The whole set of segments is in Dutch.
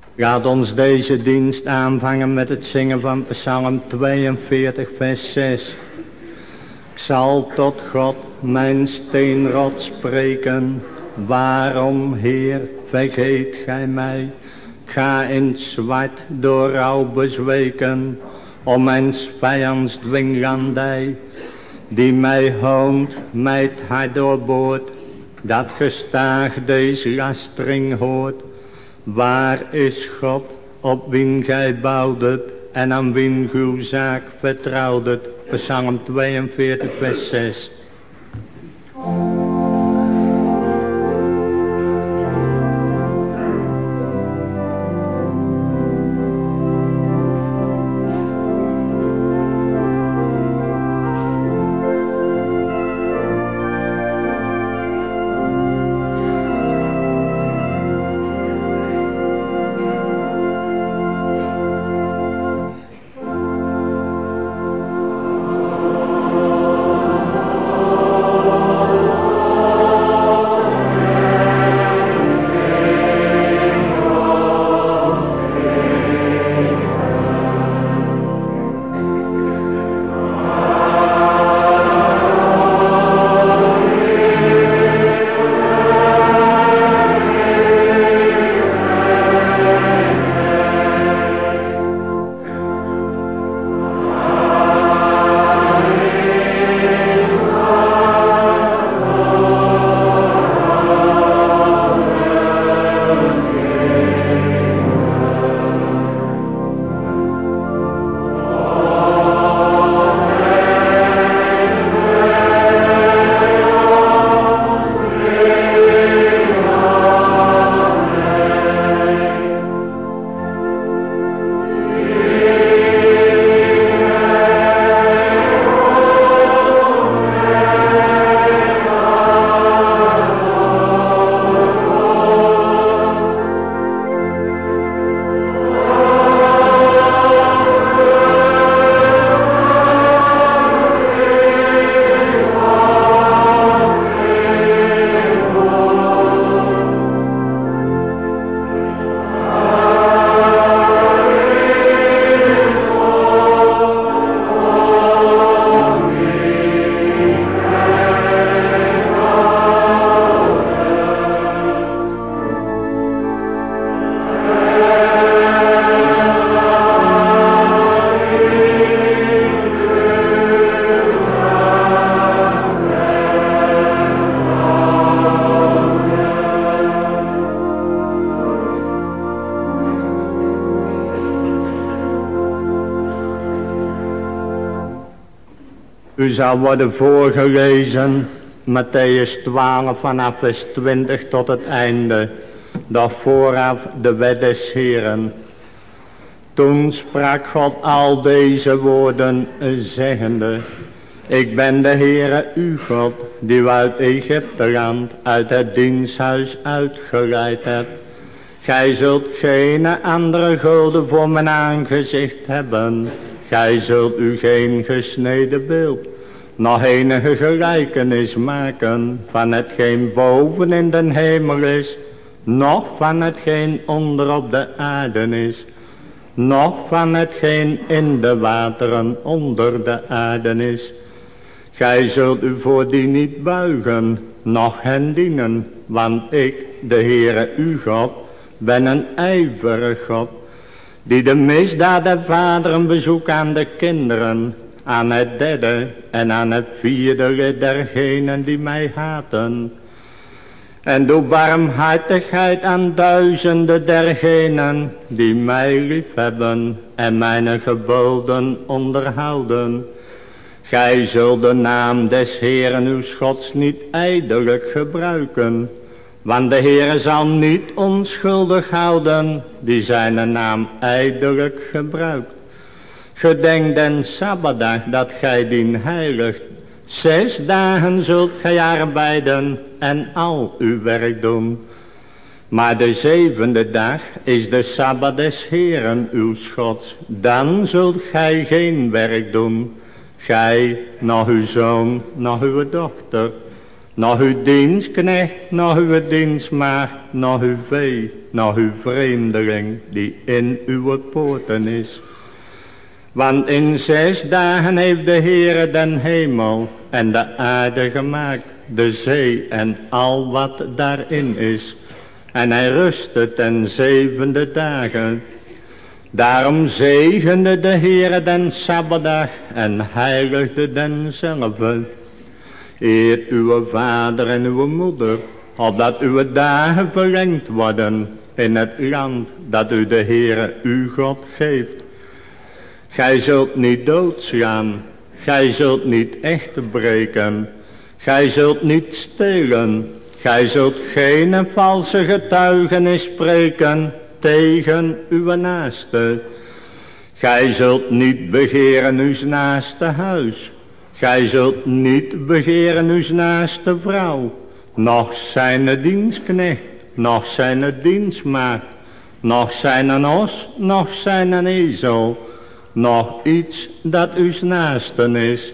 Laat ons deze dienst aanvangen met het zingen van Psalm 42 vers 6. Ik zal tot God mijn steenrot spreken. Waarom, Heer, vergeet gij mij? Ik ga in het zwart door rouw bezweken, om mijn vijands dwinglandij, die mij hoont, mij het hart doorboort, dat gestaag deze lastering hoort. Waar is God, op wien gij bouwdet, en aan wien uw zaak vertrouwdet? Psalm 42 vers 6. U zal worden voorgelezen, Matthäus 12 vanaf vers 20 tot het einde, doch vooraf de wet des Heeren. Toen sprak God al deze woorden, zeggende, ik ben de Heere uw God, die u uit Egypteland, uit het diensthuis uitgeleid hebt. Gij zult geen andere goden voor mijn aangezicht hebben. Gij zult u geen gesneden beeld, nog enige gelijkenis maken van hetgeen boven in den hemel is, noch van hetgeen onder op de aarde is, noch van hetgeen in de wateren onder de aarde is. Gij zult u voor die niet buigen, noch hen dienen, want ik, de Heere uw God, ben een ijverig God, die de misdaad der vaderen bezoekt aan de kinderen, aan het derde en aan het vierde lid dergenen die mij haten. En doe barmhartigheid aan duizenden dergenen die mij liefhebben en mijn geboden onderhouden. Gij zult de naam des Heeren uw Gods niet ijdelijk gebruiken, want de Heere zal niet onschuldig houden die zijn naam ijdelijk gebruikt. Gedenk den Sabbatdag dat gij dien heiligt. 6 dagen zult gij arbeiden en al uw werk doen. Maar de 7e dag is de Sabbat des Heeren uw Gods. Dan zult gij geen werk doen. Gij, nog uw zoon, nog uw dochter, nog uw dienstknecht, nog uw dienstmaagd, nog uw vee, nog uw vreemdeling die in uw poorten is. Want in 6 dagen heeft de Heere den hemel en de aarde gemaakt, de zee en al wat daarin is. En hij rustte ten 7e dagen. Daarom zegende de Heere den Sabbatdag en heiligde denzelve. Eert uw vader en uw moeder, opdat uw dagen verlengd worden in het land dat u de Heere uw God geeft. Gij zult niet doodslaan, gij zult niet echt breken, gij zult niet stelen, gij zult geen valse getuigenis spreken tegen uw naaste. Gij zult niet begeren uw naaste huis, gij zult niet begeren uw naaste vrouw, noch zijn dienstknecht, noch zijn dienstmaagd, noch zijn os, noch zijn ezel, nog iets dat uw naasten is.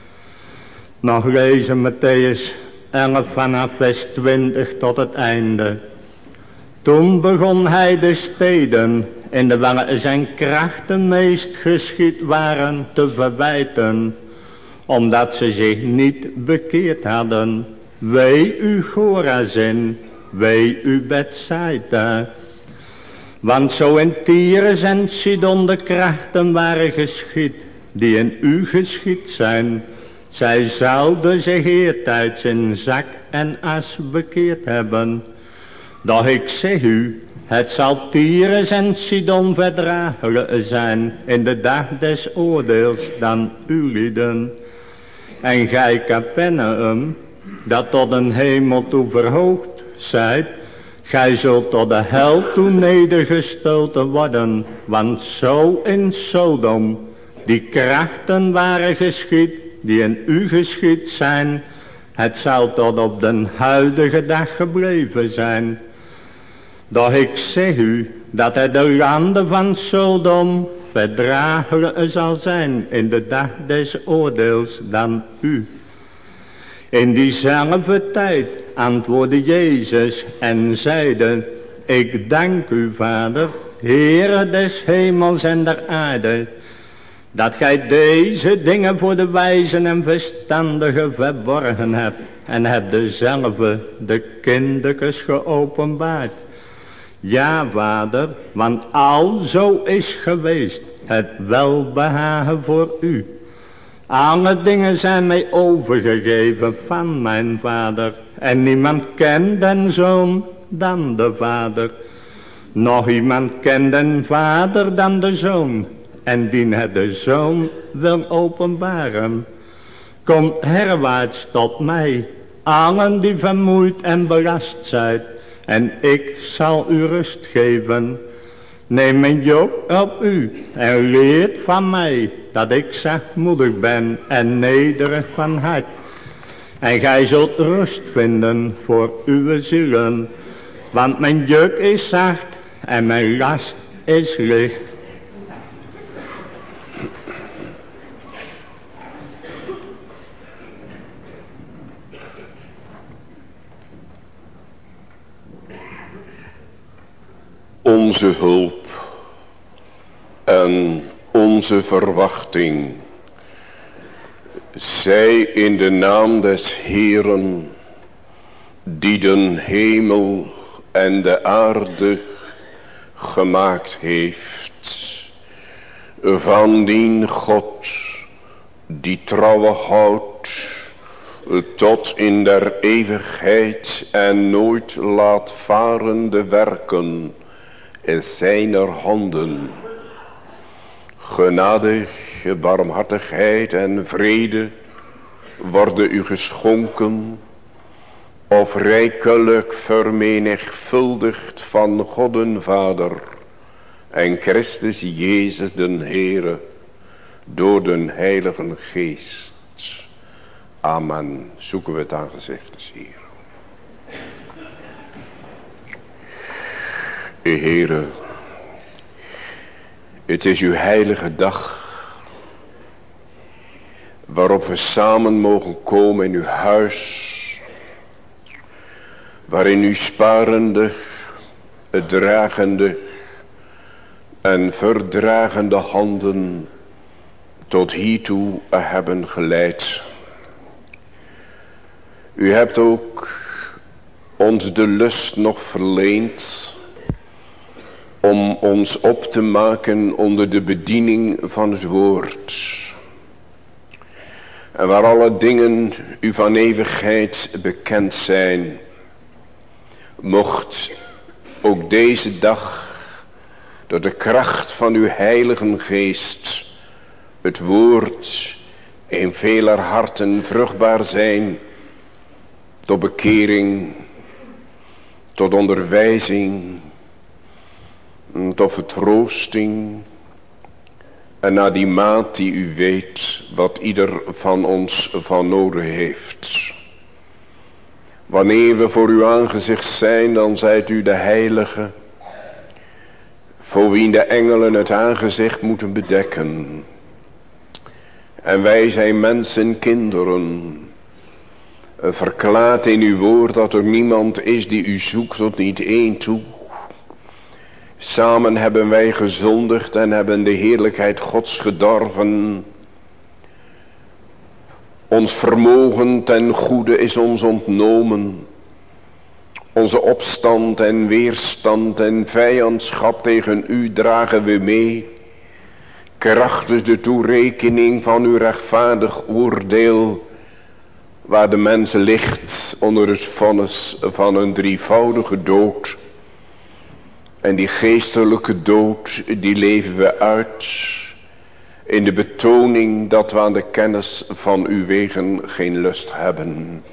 Nog lezen Matthäus 11 vanaf vers 20 tot het einde. Toen begon hij de steden in de welke zijn krachten meest geschied waren te verwijten, omdat ze zich niet bekeerd hadden. Wee u Chorazin, wee u Bethsaida. Want zo in Tyrus en Sidon de krachten waren geschied, die in u geschied zijn, zij zouden zich eertijds in zak en as bekeerd hebben. Doch ik zeg u, het zal Tyrus en Sidon verdraaglijker zijn in de dag des oordeels dan ulieden. En gij Capernaum, dat tot een hemel toe verhoogd zijt, gij zult tot de hel toe nedergestoten worden, want zo in Sodom die krachten waren geschied, die in u geschied zijn, het zou tot op den huidige dag gebleven zijn. Doch ik zeg u, dat het de landen van Sodom verdraaglijker zal zijn in de dag des oordeels dan u. In diezelfde tijd antwoordde Jezus en zeide, ik dank u, Vader, Heere des hemels en der aarde, dat gij deze dingen voor de wijzen en verstandigen verborgen hebt en hebt dezelfde de kindertjes geopenbaard. Ja, Vader, want al zo is geweest het welbehagen voor u. Alle dingen zijn mij overgegeven van mijn Vader. En niemand kent den Zoon dan de Vader. Nog iemand kent den Vader dan de Zoon. En dien het de Zoon wil openbaren. Kom herwaarts tot mij, allen die vermoeid en belast zijn. En ik zal u rust geven. Neem mijn juk op u en leert van mij, dat ik zachtmoedig ben en nederig van hart. En gij zult rust vinden voor uw zielen, want mijn juk is zacht en mijn last is licht. Onze hulp en onze verwachting zij in de naam des Heeren, die den hemel en de aarde gemaakt heeft, van dien God die trouwe houdt tot in der eeuwigheid en nooit laat varen de werken in zijner handen. Genade, barmhartigheid en vrede worden u geschonken, of rijkelijk vermenigvuldigd van God den Vader en Christus Jezus den Heere door den Heiligen Geest. Amen. Zoeken we het aangezicht des Heeren. Heere, het is uw heilige dag, waarop we samen mogen komen in uw huis, waarin uw sparende, dragende en verdragende handen tot hiertoe hebben geleid. U hebt ook ons de lust nog verleend om ons op te maken onder de bediening van het woord. En waar alle dingen u van eeuwigheid bekend zijn, mocht ook deze dag door de kracht van uw heilige geest het woord in veler harten vruchtbaar zijn, tot bekering, tot onderwijzing, tot vertroosting, en naar die maat die u weet wat ieder van ons van nodig heeft. Wanneer we voor uw aangezicht zijn, dan zijt u de heilige, voor wie de engelen het aangezicht moeten bedekken. En wij zijn mensen, kinderen. Verklaart in uw woord dat er niemand is die u zoekt tot niet één toe. Samen hebben wij gezondigd en hebben de heerlijkheid Gods gedorven. Ons vermogen ten goede is ons ontnomen. Onze opstand en weerstand en vijandschap tegen u dragen we mee. Krachtens de toerekening van uw rechtvaardig oordeel, waar de mens ligt onder het vonnis van een drievoudige dood. En die geestelijke dood, die leven we uit in de betoning dat we aan de kennis van uw wegen geen lust hebben.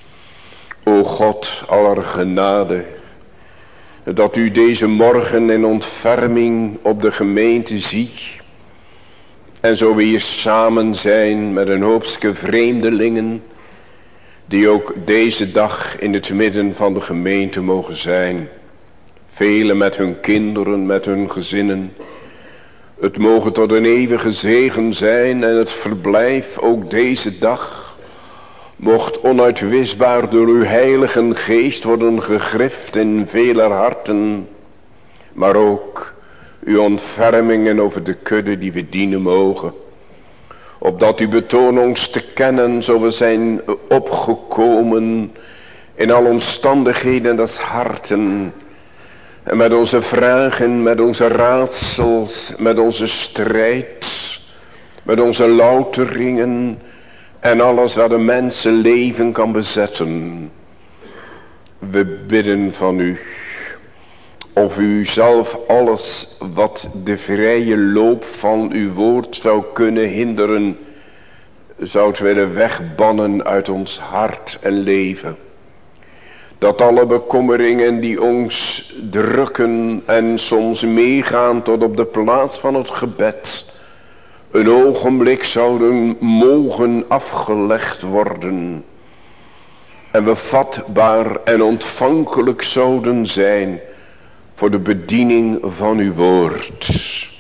O God, aller genade, dat u deze morgen in ontferming op de gemeente ziet. En zo we hier samen zijn met een hoopske vreemdelingen, die ook deze dag in het midden van de gemeente mogen zijn. Velen met hun kinderen, met hun gezinnen. Het mogen tot een eeuwige zegen zijn en het verblijf ook deze dag mocht onuitwisbaar door uw heilige geest worden gegrift in veler harten. Maar ook uw ontfermingen over de kudde die we dienen mogen. Opdat u betoont ons te kennen zo we zijn opgekomen in al omstandigheden des harten. En met onze vragen, met onze raadsels, met onze strijd, met onze louteringen en alles wat een mensenleven kan bezetten. We bidden van u, of u zelf alles wat de vrije loop van uw woord zou kunnen hinderen, zoudt willen wegbannen uit ons hart en leven. Dat alle bekommeringen die ons drukken en soms meegaan tot op de plaats van het gebed, een ogenblik zouden mogen afgelegd worden. En we vatbaar en ontvankelijk zouden zijn voor de bediening van uw woord.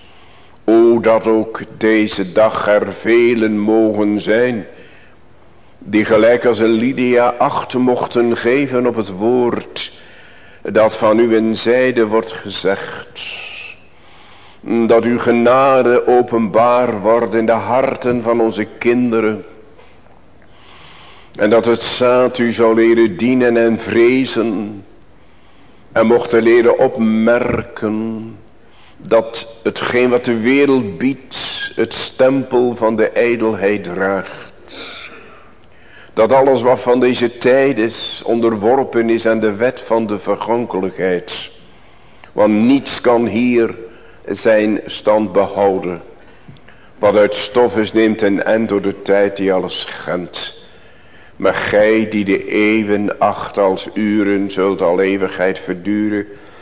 O, dat ook deze dag er velen mogen zijn die gelijk als een Lydia acht mochten geven op het woord dat van uw zijde wordt gezegd. Dat uw genade openbaar wordt in de harten van onze kinderen. En dat het zaad u zou leren dienen en vrezen. En mochten leren opmerken dat hetgeen wat de wereld biedt het stempel van de ijdelheid draagt. Dat alles wat van deze tijd is onderworpen is aan de wet van de vergankelijkheid. Want niets kan hier zijn stand behouden. Wat uit stof is neemt een eind door de tijd die alles schendt. Maar gij die de eeuwen acht als uren zult al eeuwigheid verduren.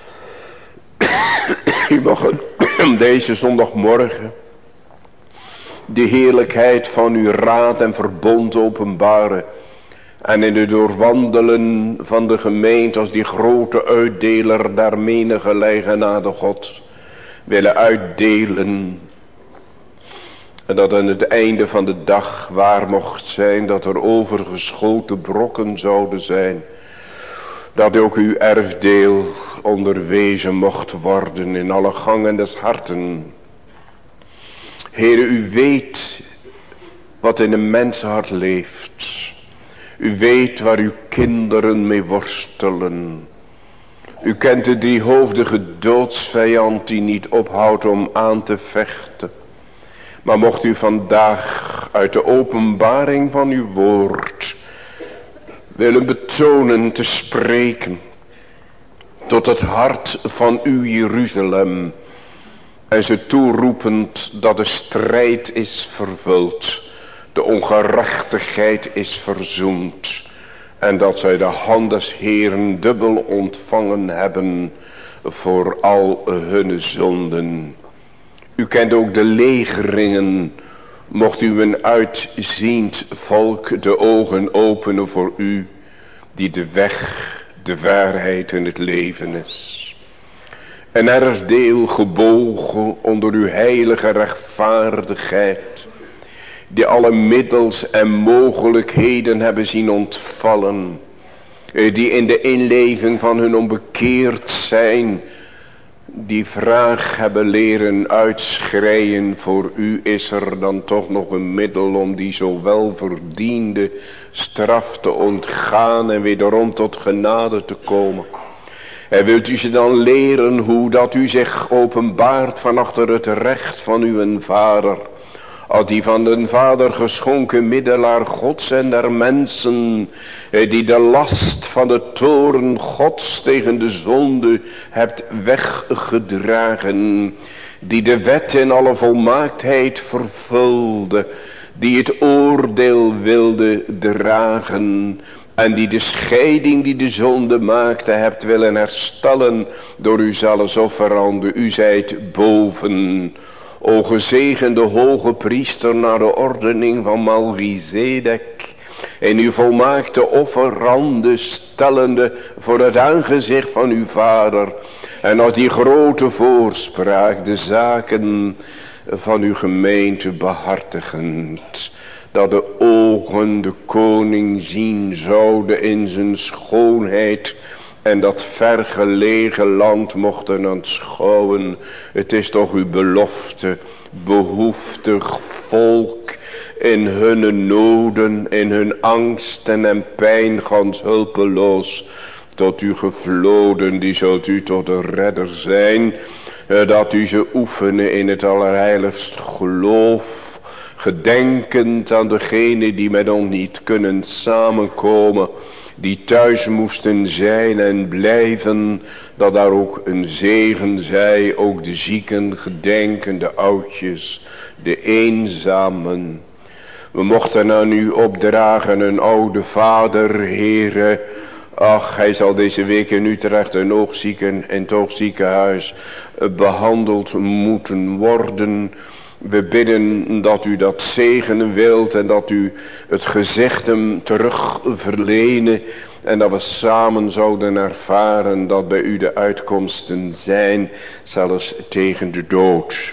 U mag deze zondagmorgen de heerlijkheid van uw raad en verbond openbaren. En in het doorwandelen van de gemeente als die grote uitdeler daar menige genade God willen uitdelen. En dat aan het einde van de dag waar mocht zijn dat er overgeschoten brokken zouden zijn. dat ook uw erfdeel onderwezen mocht worden in alle gangen des harten. Heere, u weet wat in een mensenhart leeft. U weet waar uw kinderen mee worstelen. U kent de driehoofdige doodsvijand die niet ophoudt om aan te vechten. Maar mocht u vandaag uit de openbaring van uw woord willen betonen te spreken tot het hart van uw Jeruzalem. En ze toeroepend dat de strijd is vervuld. De ongerechtigheid is verzoend. En dat zij de hand des Heeren dubbel ontvangen hebben voor al hun zonden. U kent ook de legeringen. Mocht u een uitziend volk de ogen openen voor u. Die de weg, de waarheid en het leven is. En erfdeel gebogen onder uw heilige rechtvaardigheid. Die alle middels en mogelijkheden hebben zien ontvallen. Die in de inleving van hun onbekeerd zijn. Die vraag hebben leren uitschreien. Voor u is er dan toch nog een middel om die zo wel verdiende straf te ontgaan. En wederom tot genade te komen. En wilt u ze dan leren hoe dat u zich openbaart van achter het recht van uw vader. Als die van den vader geschonken middelaar gods en der mensen. Die de last van de toorn gods tegen de zonde hebt weggedragen. Die de wet in alle volmaaktheid vervulde. Die het oordeel wilde dragen. En die de scheiding die de zonde maakte hebt willen herstellen door u zelfs offerande. U zijt boven. O gezegende hoge priester naar de ordening van Melchizedek. En uw volmaakte offerande stellende voor het aangezicht van uw vader. En als die grote voorspraak de zaken van uw gemeente behartigend. Dat de ogen de koning zien zouden in zijn schoonheid. En dat vergelegen land mochten aanschouwen. Het is toch uw belofte. Behoeftig volk. In hun noden. In hun angsten en pijn. Gans hulpeloos. Tot u gevloden. Die zult u tot de redder zijn. Dat u ze oefenen in het allerheiligst geloof. Gedenkend aan degene die met ons niet kunnen samenkomen. Die thuis moesten zijn en blijven. Dat daar ook een zegen zij. Ook de zieken gedenken. De oudjes. De eenzamen. We mochten aan u opdragen. Een oude vader, Heere. Ach, hij zal deze week in Utrecht een oogzieken en het oogziekenhuis behandeld moeten worden. We bidden dat u dat zegenen wilt en dat u het gezegd hem terug verlenen. En dat we samen zouden ervaren dat bij u de uitkomsten zijn, zelfs tegen de dood.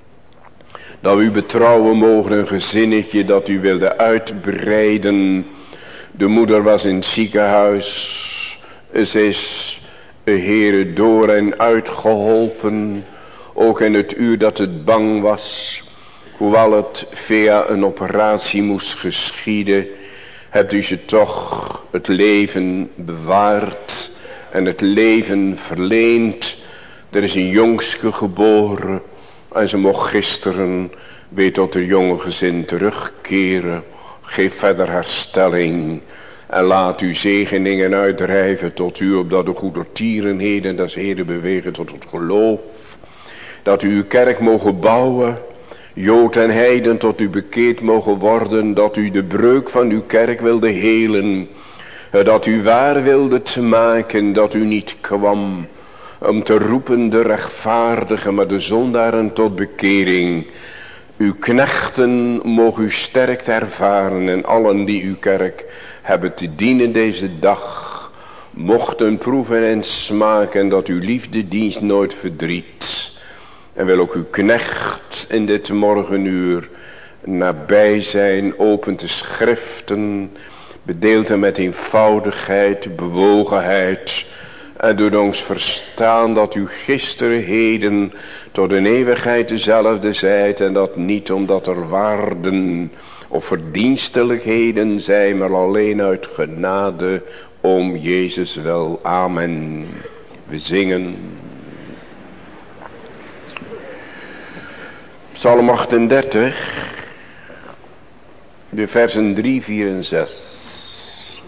Dat we u betrouwen mogen een gezinnetje dat u wilde uitbreiden. De moeder was in het ziekenhuis. Ze is, Heere, door en uitgeholpen. Ook in het uur dat het bang was. Hoewel het via een operatie moest geschieden. Hebt u ze toch het leven bewaard. En het leven verleend. Er is een jongske geboren. En ze mocht gisteren weer tot het jonge gezin terugkeren. Geef verder herstelling. En laat uw zegeningen uitdrijven tot u, opdat de goedertierenheden des Heren bewegen tot het geloof. Dat u uw kerk mogen bouwen. Jood en heiden tot u bekeerd mogen worden. Dat u de breuk van uw kerk wilde helen. Dat u waar wilde te maken. Dat u niet kwam om te roepen de rechtvaardigen, maar de zondaren tot bekering. Uw knechten mogen u sterk ervaren. En allen die uw kerk hebben te dienen deze dag. Mochten proeven en smaken dat uw liefdedienst nooit verdriet. En wil ook uw knecht in dit morgenuur nabij zijn. Opent de schriften. Bedeelt hem met eenvoudigheid, bewogenheid. En doet ons verstaan dat u gisteren, heden, tot een eeuwigheid dezelfde zijt. En dat niet omdat er waarden of verdienstelijkheden zijn, maar alleen uit genade om Jezus wel. Amen. We zingen. Psalm 38, de versen 3, 4 en 6.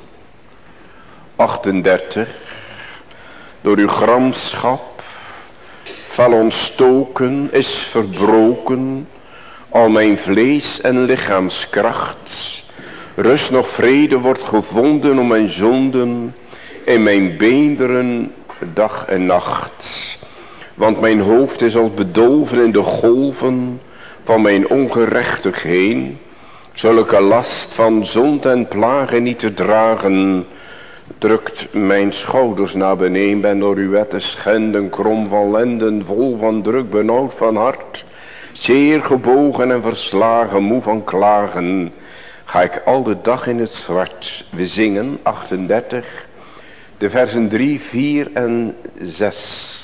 38. Door uw gramschap, fel ontstoken, is verbroken al mijn vlees en lichaamskracht. Rust nog vrede wordt gevonden om mijn zonden in mijn beenderen dag en nacht. Want mijn hoofd is als bedolven in de golven van mijn ongerechtigheid. Zulke last van zond en plagen niet te dragen, drukt mijn schouders naar beneden. Ben door uw wetten schenden, krom van lenden, vol van druk, benauwd van hart. Zeer gebogen en verslagen, moe van klagen, ga ik al de dag in het zwart. We zingen 38, de versen 3, 4 en 6.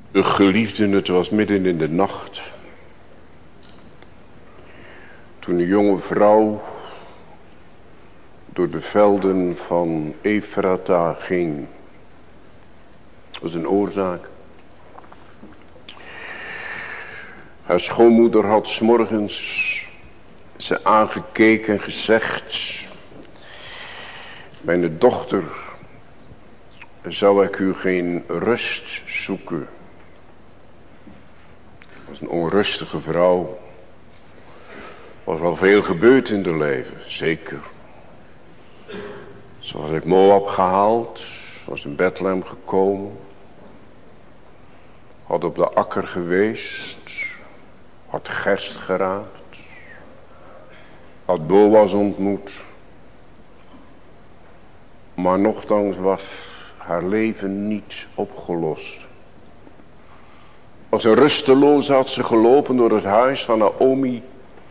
Geliefden, het was midden in de nacht. Toen een jonge vrouw door de velden van Ephrata ging. Dat was een oorzaak. Haar schoonmoeder had 's morgens ze aangekeken en gezegd: mijn dochter, zou ik u geen rust zoeken? Dat was een onrustige vrouw. Er was wel veel gebeurd in haar leven, zeker. Ze was uit Moab gehaald, was in Bethlehem gekomen. Had op de akker geweest, had gerst geraapt. Had Boas ontmoet. Maar nochtans was haar leven niet opgelost. Als een rusteloos had ze gelopen door het huis van Naomi.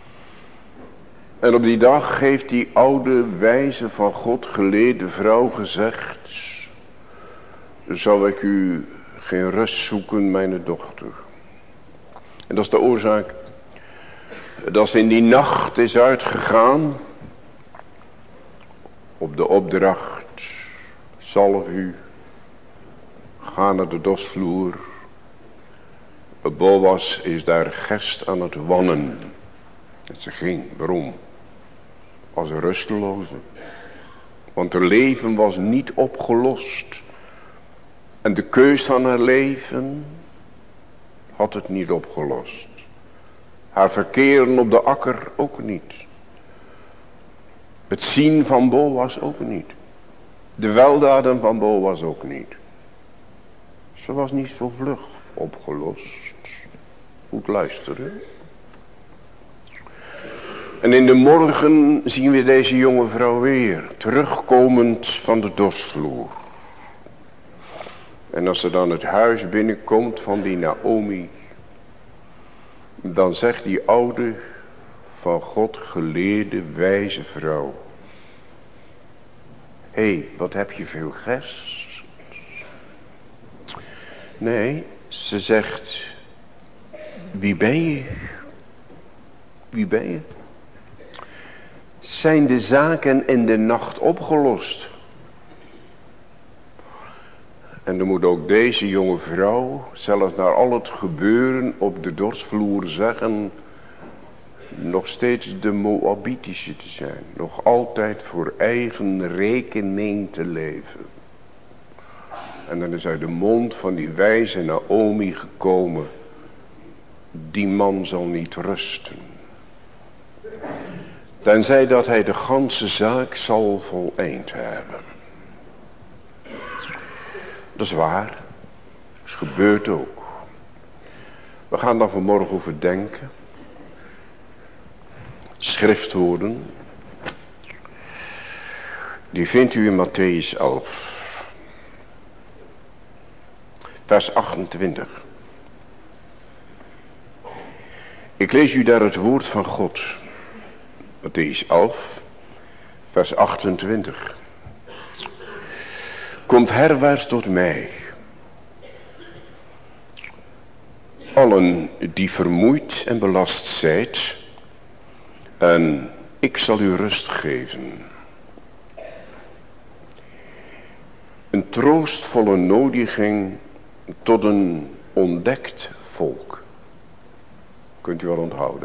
En op die dag heeft die oude wijze van God geleerde vrouw gezegd: zou ik u geen rust zoeken, mijn dochter? En dat is de oorzaak dat ze in die nacht is uitgegaan op de opdracht: zalf u, ga naar de dorsvloer. Boas is daar gerst aan het wannen. En ze ging, waarom? Als een rusteloze. Want haar leven was niet opgelost. En de keus van haar leven had het niet opgelost. Haar verkeren op de akker ook niet. Het zien van Boas ook niet. De weldaden van Boas ook niet. Ze was niet zo vlug opgelost. Goed luisteren. En in de morgen zien we deze jonge vrouw weer, terugkomend van de dorsvloer. En als ze dan het huis binnenkomt van die Naomi, dan zegt die oude, van God geleerde, wijze vrouw: hé, wat heb je veel gerst? Nee, ze zegt: wie ben je? Wie ben je? Zijn de zaken in de nacht opgelost? En dan moet ook deze jonge vrouw, zelfs naar al het gebeuren op de dorsvloer, zeggen nog steeds de Moabitische te zijn. Nog altijd voor eigen rekening te leven. En dan is uit de mond van die wijze Naomi gekomen: die man zal niet rusten. Tenzij dat hij de ganse zaak zal voleind hebben. Dat is waar. Dat is gebeurd ook. We gaan daar vanmorgen over denken. Schriftwoorden. Die vindt u in Mattheüs 11. Vers 28. Ik lees u daar het woord van God. Mattheüs 11, vers 28. Komt herwaarts tot mij, allen die vermoeid en belast zijt, en ik zal u rust geven. Een troostvolle nodiging tot een ontdekt volk. Kunt u wel onthouden.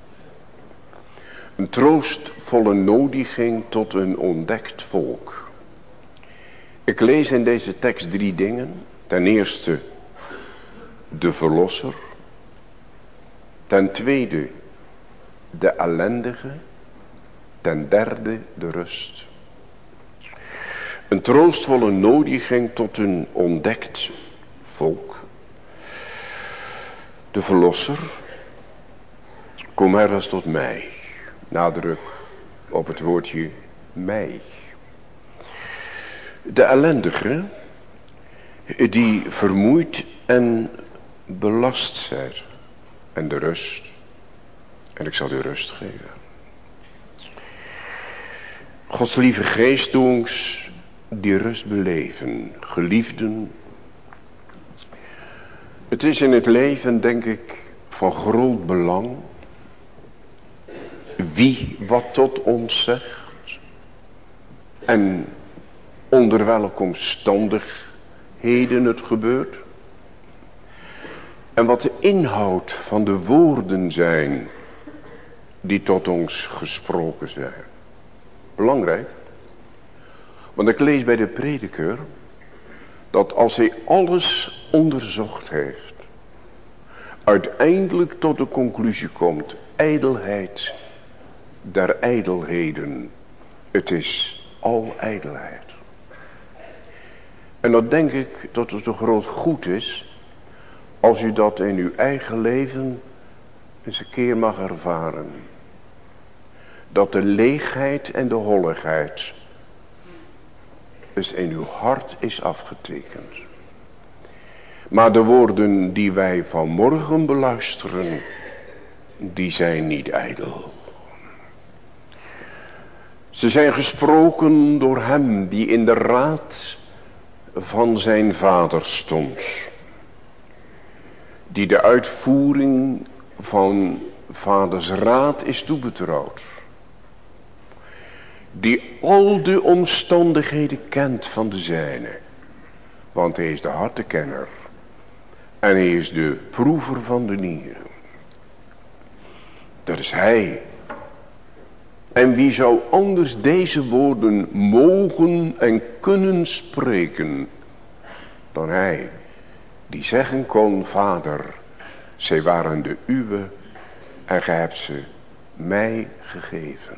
Een troostvolle nodiging tot een ontdekt volk. Ik lees in deze tekst 3 dingen. Ten eerste de verlosser. Ten tweede de ellendige. Ten derde de rust. Een troostvolle nodiging tot een ontdekt volk. De verlosser. Kom herwaarts tot mij. Nadruk op het woordje mij. De ellendige, die vermoeid en belast zijn. En de rust. En ik zal u rust geven. Gods lieve geest, doe ons die rust beleven. Geliefden, Het is in het leven, denk ik, van groot belang wie wat tot ons zegt en onder welke omstandigheden het gebeurt en wat de inhoud van de woorden zijn die tot ons gesproken zijn. Belangrijk, want ik lees bij de prediker dat als hij alles onderzocht heeft, uiteindelijk tot de conclusie komt, ijdelheid der ijdelheden, het is al ijdelheid. En dan denk ik dat het een groot goed is, als u dat in uw eigen leven eens een keer mag ervaren. Dat de leegheid en de holligheid dus in uw hart is afgetekend. Maar de woorden die wij vanmorgen beluisteren, die zijn niet ijdel. Ze zijn gesproken door hem die in de raad van zijn vader stond. Die de uitvoering van vaders raad is toebetrouwd. Die al de omstandigheden kent van de zijne. Want hij is de hartenkenner. En hij is de proever van de nieren. Dat is hij. En wie zou anders deze woorden mogen en kunnen spreken dan hij, die zeggen kon, Vader, zij waren de uwe en gij hebt ze mij gegeven.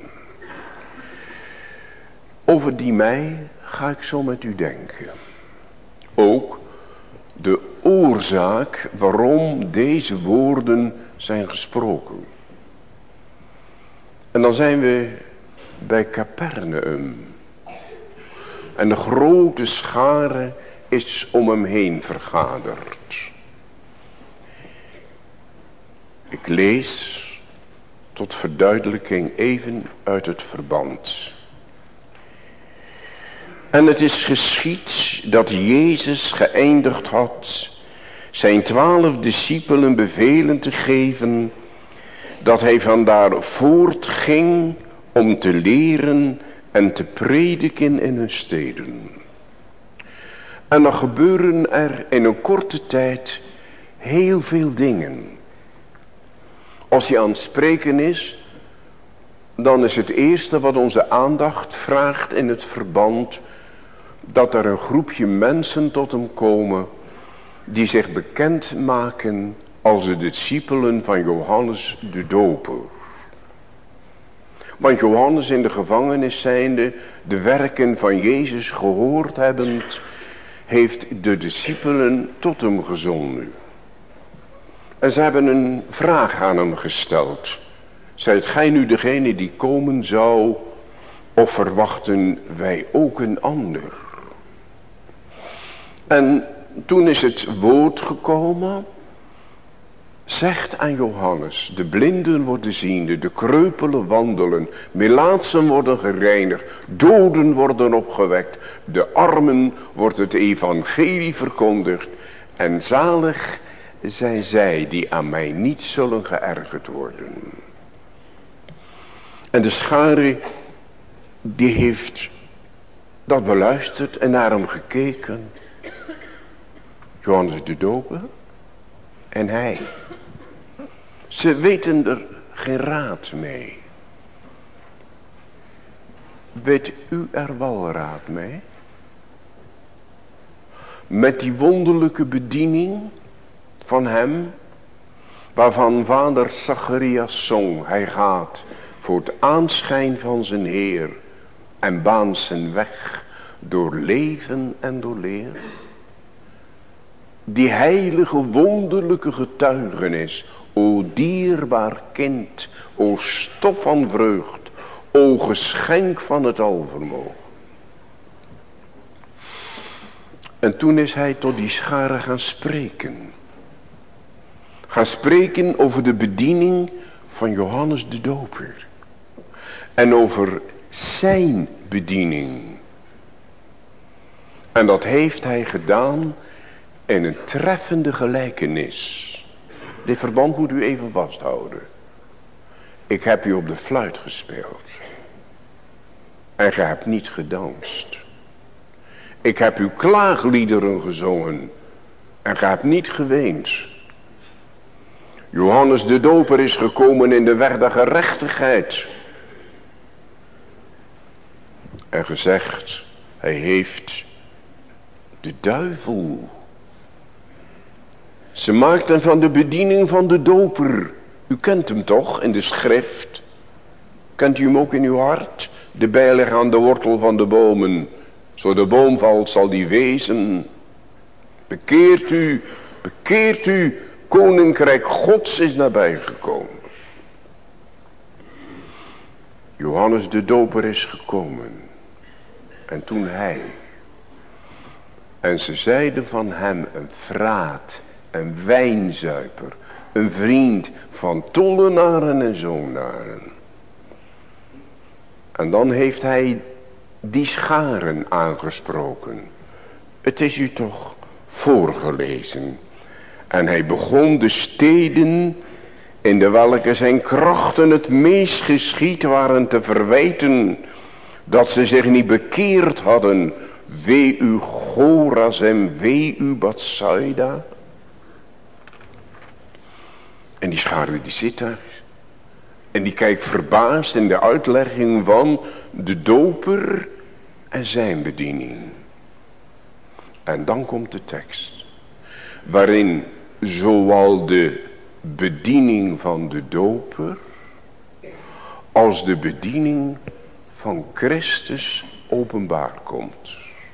Over die mij ga ik zo met u denken. Ook de oorzaak waarom deze woorden zijn gesproken. En dan zijn we bij Capernaum. En de grote schare is om hem heen vergaderd. Ik lees tot verduidelijking even uit het verband. En het is geschied dat Jezus geëindigd had zijn 12 discipelen bevelen te geven, dat hij vandaar voortging om te leren en te prediken in hun steden. En dan gebeuren er in een korte tijd heel veel dingen. Als hij aan het spreken is, dan is het eerste wat onze aandacht vraagt in het verband dat er een groepje mensen tot hem komen die zich bekend maken als de discipelen van Johannes de Doper. Want Johannes in de gevangenis zijnde, de werken van Jezus gehoord hebbend, heeft de discipelen tot hem gezonden. En ze hebben een vraag aan hem gesteld. Zijt gij nu degene die komen zou, of verwachten wij ook een ander? En toen is het woord gekomen. Zegt aan Johannes, de blinden worden ziende, de kreupelen wandelen, melaatsen worden gereinigd, doden worden opgewekt, de armen wordt het evangelie verkondigd en zalig zijn zij die aan mij niet zullen geërgerd worden. En de schare die heeft dat beluisterd en naar hem gekeken. Johannes de Doper en hij. Ze weten er geen raad mee. Weet u er wel raad mee? Met die wonderlijke bediening van hem, waarvan vader Zacharias zong, hij gaat voor het aanschijn van zijn Heer en baant zijn weg door leven en door leer. Die heilige wonderlijke getuigenis, o dierbaar kind, o stof van vreugd, o geschenk van het alvermogen. En toen is hij tot die schare gaan spreken. Gaan spreken over de bediening van Johannes de Doper. En over zijn bediening. En dat heeft hij gedaan in een treffende gelijkenis. Dit verband moet u even vasthouden. Ik heb u op de fluit gespeeld. En gij hebt niet gedanst. Ik heb u klaagliederen gezongen. En gij hebt niet geweend. Johannes de Doper is gekomen in de weg der gerechtigheid. En gezegd, hij heeft de duivel. Ze maakten van de bediening van de doper. U kent hem toch in de schrift? Kent u hem ook in uw hart? De bijl ligt aan de wortel van de bomen. Zo de boom valt zal die wezen. Bekeert u, koninkrijk Gods is nabijgekomen. Johannes de Doper is gekomen. En toen hij. En ze zeiden van hem een vraat, een wijnzuiper, een vriend van tollenaren en zonaren. En dan heeft hij die scharen aangesproken. Het is u toch voorgelezen. En hij begon de steden in de welke zijn krachten het meest geschied waren te verwijten, dat ze zich niet bekeerd hadden. Wee u Chorazim, wee u Bethsaida. En die schade die zit daar. En die kijkt verbaasd in de uitlegging van de doper en zijn bediening. En dan komt de tekst. Waarin zowel de bediening van de doper als de bediening van Christus openbaar komt.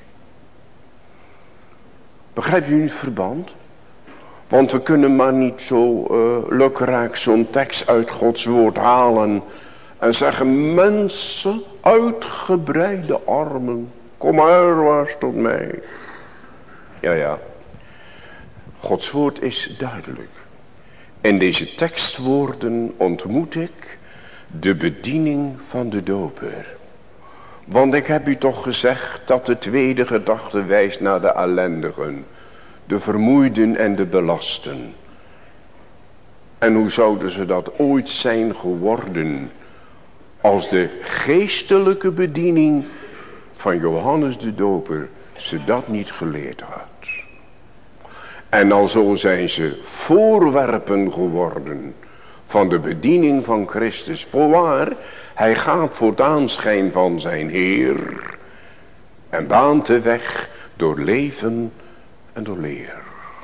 Begrijpt u het verband? Want we kunnen maar niet zo lukraak zo'n tekst uit Gods woord halen en zeggen: mensen, uitgebreide armen, kom herwaarts tot mij. Ja. Gods woord is duidelijk. In deze tekstwoorden ontmoet ik de bediening van de doper. Want ik heb u toch gezegd dat de tweede gedachte wijst naar de ellendigen, de vermoeiden en de belasten. En hoe zouden ze dat ooit zijn geworden als de geestelijke bediening van Johannes de Doper ze dat niet geleerd had. En alzo zijn ze voorwerpen geworden van de bediening van Christus. Voorwaar, hij gaat voor het aanschijn van zijn Heer en baant de weg door leven en door leer.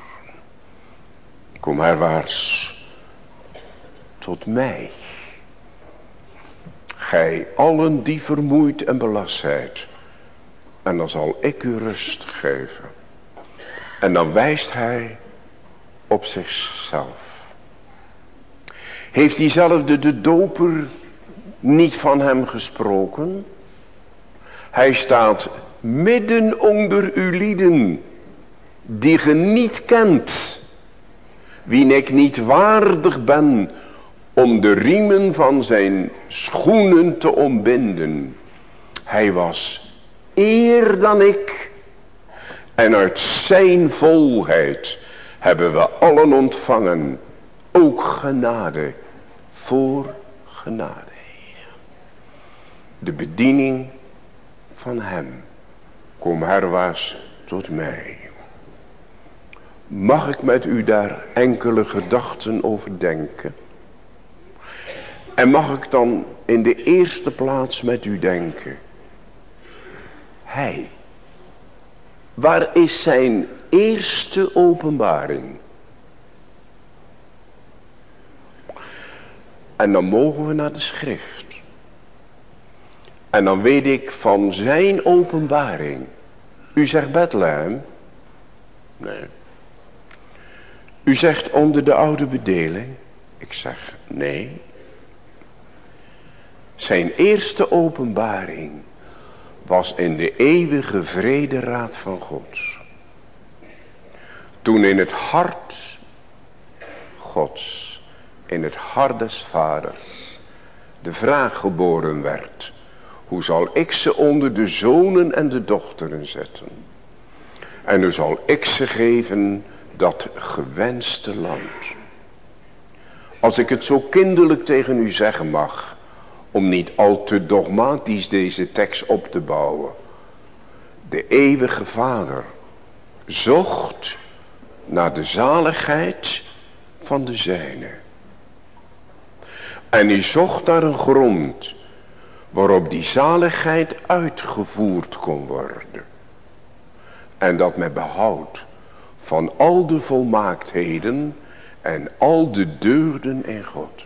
Kom herwaarts tot mij, gij allen die vermoeid en belast zijt, en dan zal ik u rust geven. En dan wijst hij op zichzelf. Heeft diezelfde de doper niet van hem gesproken? Hij staat midden onder uw lieden, die ge niet kent, wien ik niet waardig ben om de riemen van zijn schoenen te ontbinden. Hij was eer dan ik, en uit zijn volheid hebben we allen ontvangen, ook genade voor genade. De bediening van hem, kom herwaarts tot mij. Mag ik met u daar enkele gedachten over denken? En mag ik dan in de eerste plaats met u denken: hij, waar is zijn eerste openbaring? En dan mogen we naar de schrift. En dan weet ik van zijn openbaring. U zegt Bethlehem? Nee. U zegt onder de oude bedeling? Ik zeg nee. Zijn eerste openbaring was in de eeuwige vrederaad van God. Toen in het hart Gods, in het hart des vaders, de vraag geboren werd: hoe zal ik ze onder de zonen en de dochteren zetten? En nu zal ik ze geven dat gewenste land. Als ik het zo kinderlijk tegen u zeggen mag, om niet al te dogmatisch deze tekst op te bouwen. De eeuwige Vader zocht naar de zaligheid van de zijne. En hij zocht naar een grond waarop die zaligheid uitgevoerd kon worden. En dat met behoud van al de volmaaktheden en al de deugden in God.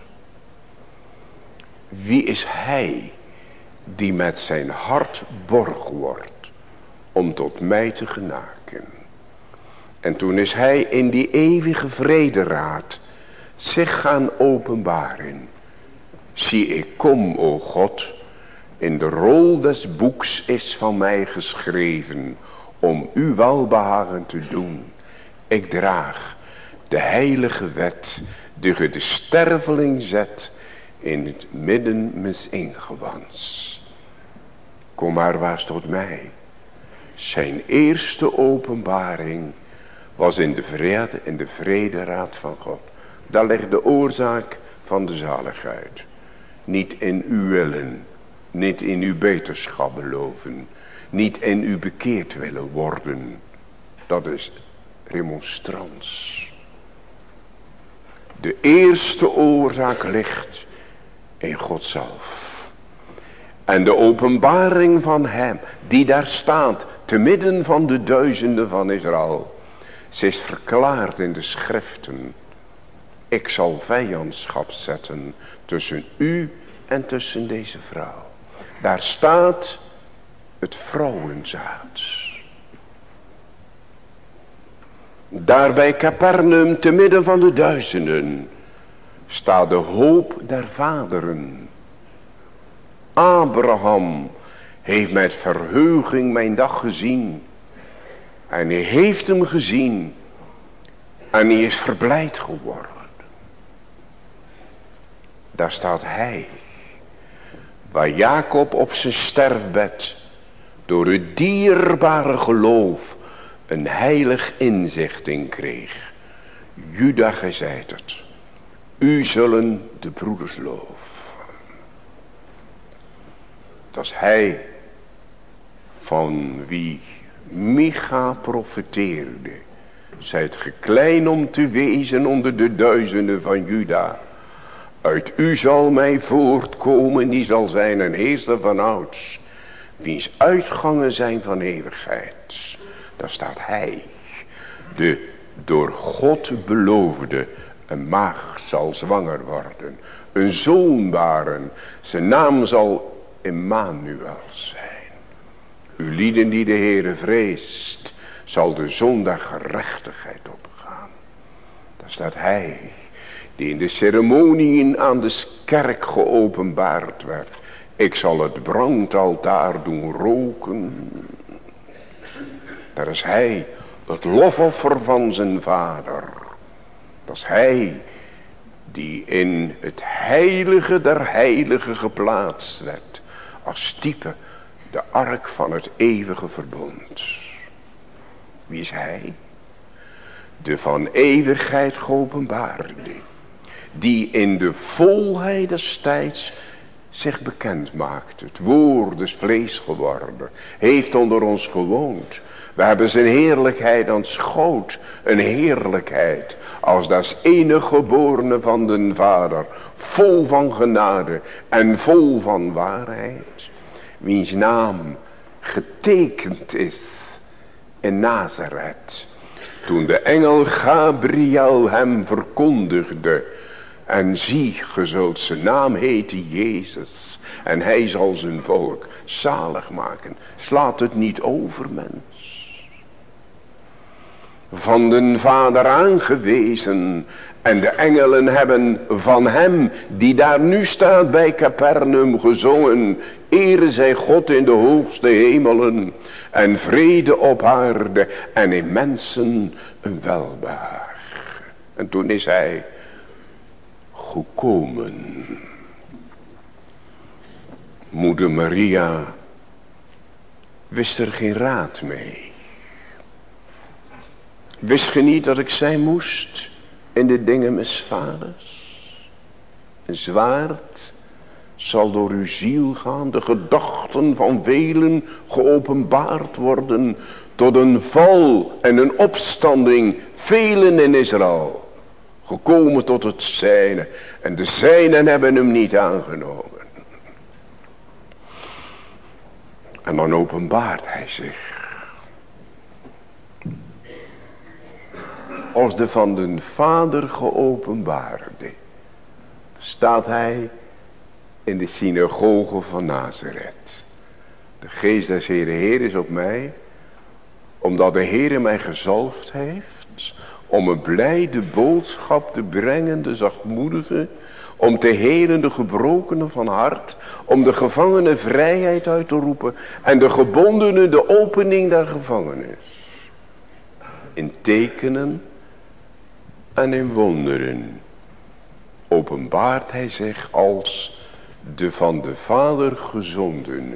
Wie is hij die met zijn hart borg wordt om tot mij te genaken? En toen is hij in die eeuwige vrederaad zich gaan openbaren. Zie, ik kom, o God, in de rol des boeks is van mij geschreven om uw welbehagen te doen. Ik draag de heilige wet, die ge de sterveling zet in het midden mes ingewans. Kom maar waars tot mij. Zijn eerste openbaring was in de vrederaad van God. Daar ligt de oorzaak van de zaligheid. Niet in uw willen, niet in uw beterschap beloven, niet in uw bekeerd willen worden. Dat is remonstrans. De eerste oorzaak ligt in God zelf. En de openbaring van hem die daar staat te midden van de duizenden van Israël. Ze is verklaard in de schriften. Ik zal vijandschap zetten tussen u en tussen deze vrouw. Daar staat het vrouwenzaad. Daar bij Capernaum te midden van de duizenden staat de hoop der vaderen. Abraham heeft met verheuging mijn dag gezien. En hij heeft hem gezien. En hij is verblijd geworden. Daar staat hij. Waar Jacob op zijn sterfbed door het dierbare geloof een heilig inzicht in kreeg. Juda, gij zijt het. U zullen de broeders loven. Dat is hij van wie Micha profeteerde. Zijt ge klein om te wezen onder de duizenden van Juda. Uit u zal mij voortkomen, die zal zijn een heerser van ouds. Wiens uitgangen zijn van eeuwigheid. Daar staat hij. De door God beloofde. Een maagd zal zwanger worden. Een zoon baren. Zijn naam zal Emmanuel zijn. U lieden die de Heere vreest. Zal de zon der gerechtigheid opgaan. Daar staat hij. Die in de ceremonieën aan de kerk geopenbaard werd. Ik zal het brandaltaar doen roken. Daar is hij, het lofoffer van zijn vader. Dat is hij die in het heilige der heiligen geplaatst werd. Als type de ark van het eeuwige verbond. Wie is hij? De van eeuwigheid geopenbaarde. Die in de volheid des tijds zich bekend maakt. Het woord is vlees geworden. Heeft onder ons gewoond. We hebben zijn heerlijkheid aanschouwd. Een heerlijkheid als das enige geborene van den Vader. Vol van genade en vol van waarheid. Wiens naam getekend is in Nazareth. Toen de engel Gabriel hem verkondigde. En zie, ge zult zijn naam heten Jezus. En hij zal zijn volk zalig maken. Slaat het niet over, mens. Van den Vader aangewezen. En de engelen hebben van hem, die daar nu staat bij Capernaum, gezongen. Ere zij God in de hoogste hemelen. En vrede op aarde. En in mensen een welbehaag. En toen is hij gekomen. Moeder Maria wist er geen raad mee. Wist ge niet dat ik zijn moest in de dingen mes vaders? Een zwaard zal door uw ziel gaan, de gedachten van velen geopenbaard worden, tot een val en een opstanding, velen in Israël, gekomen tot het zijne, en de zijnen hebben hem niet aangenomen. En dan openbaart hij zich als de van den Vader geopenbaarde. Staat hij in de synagoge van Nazareth. De geest des Heer is op mij, omdat de Heer mij gezalfd heeft om een blijde boodschap te brengen, de zachtmoedige, om te helen de gebrokenen van hart, om de gevangenen vrijheid uit te roepen en de gebondenen de opening der gevangenis. In tekenen en in wonderen openbaart hij zich als de van de Vader gezondene.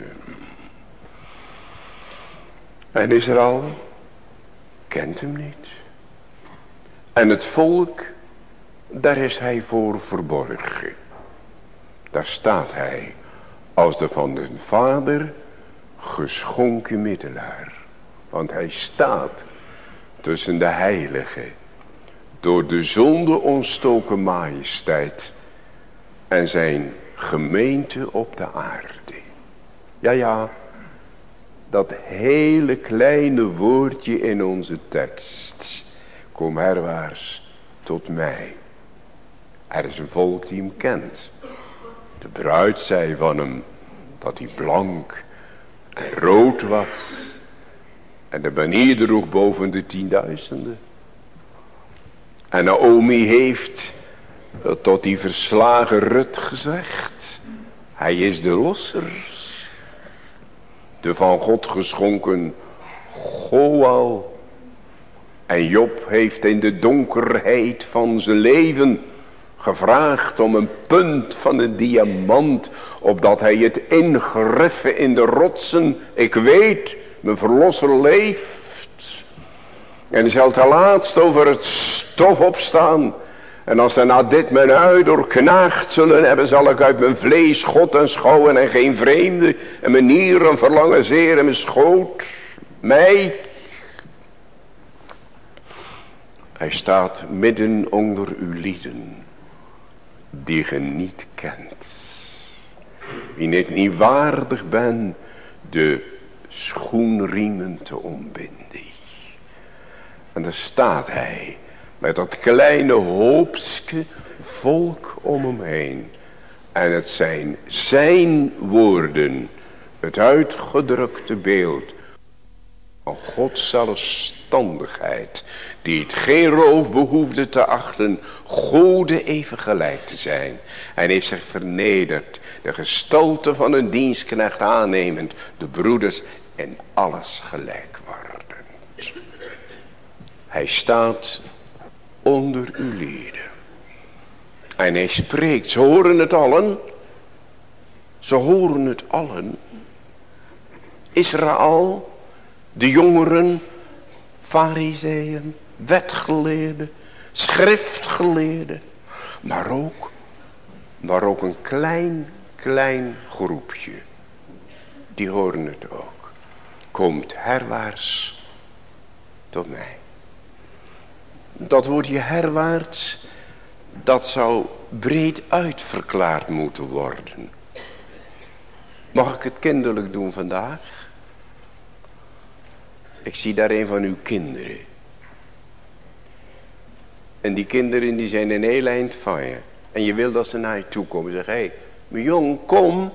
En Israël kent hem niet. En het volk, daar is hij voor verborgen. Daar staat hij als de van de Vader geschonken middelaar. Want hij staat tussen de heiligen, door de zonde ontstoken majesteit en zijn gemeente op de aarde. Ja, dat hele kleine woordje in onze tekst. Kom herwaarts tot mij. Er is een volk die hem kent. De bruid zei van hem dat hij blank en rood was. En de banier droeg boven de 10.000. En Naomi heeft tot die verslagen Rut gezegd: hij is de losser. De van God geschonken Goal. En Job heeft in de donkerheid van zijn leven gevraagd om een punt van een diamant, opdat hij het ingriffen in de rotsen. Ik weet, mijn verlosser leeft. En hij zal ten laatst over het stof opstaan. En als er na dit mijn uider knaagt zullen hebben, zal ik uit mijn vlees God aanschouwen en geen vreemde. En mijn nieren verlangen zeer en mijn schoot mij. Hij staat midden onder uw lieden, die ge niet kent. Wie niet waardig ben, de schoenriemen te ontbinden. En daar staat hij, met dat kleine hoopske volk om hem heen. En het zijn zijn woorden, het uitgedrukte beeld van Gods zelfstandigheid, die het geen roof behoefde te achten, Gode even gelijk te zijn. Hij heeft zich vernederd, de gestalte van een dienstknecht aannemend, de broeders in alles gelijk worden. Hij staat onder uw lieden. En hij spreekt, ze horen het allen. Ze horen het allen. Israël, de jongeren, farizeeën, wetgeleerden, schriftgeleerden. Maar ook een klein groepje. Die horen het ook. Komt herwaarts tot mij. Dat woordje herwaarts, dat zou breed uitverklaard moeten worden. Mag ik het kinderlijk doen vandaag? Ik zie daar een van uw kinderen. En die kinderen die zijn een heel eind van je. En je wil dat ze naar je toe komen. Zeg, hé, mijn jong, kom.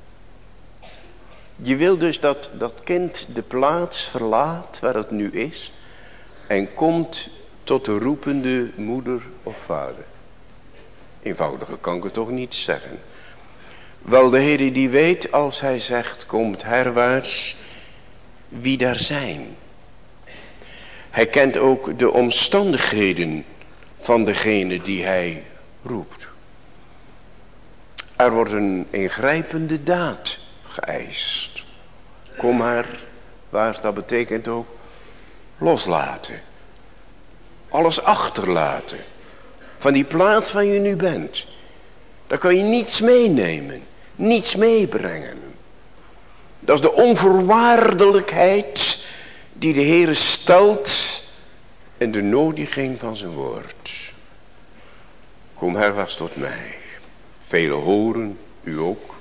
Je wil dus dat kind de plaats verlaat waar het nu is. En komt tot de roepende moeder of vader. Eenvoudiger kan ik het toch niet zeggen. Wel, de Heer die weet als hij zegt, komt herwaarts, wie daar zijn. Hij kent ook de omstandigheden van degene die hij roept. Er wordt een ingrijpende daad geëist. Kom herwaarts, dat betekent ook loslaten. alles achterlaten. Van die plaats waar je nu bent. Daar kan je niets meenemen. Niets meebrengen. Dat is de onvoorwaardelijkheid die de Heer stelt in de nodiging van zijn woord. Kom herwaarts tot mij. Velen horen, u ook.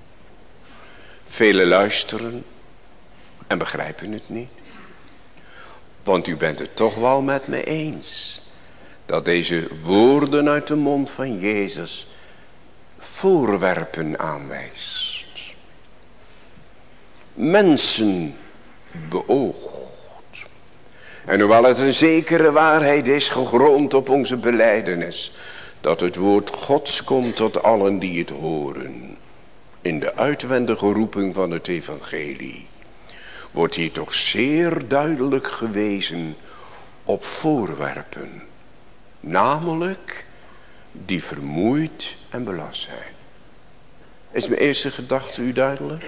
Velen luisteren en begrijpen het niet. Want u bent het toch wel met me eens. Dat deze woorden uit de mond van Jezus voorwerpen aanwijst. Mensen beoogt. En hoewel het een zekere waarheid is, gegrond op onze belijdenis, dat het woord Gods komt tot allen die het horen. In de uitwendige roeping van het evangelie wordt hier toch zeer duidelijk gewezen op voorwerpen. Namelijk die vermoeid en belast zijn. Is mijn eerste gedachte u duidelijk?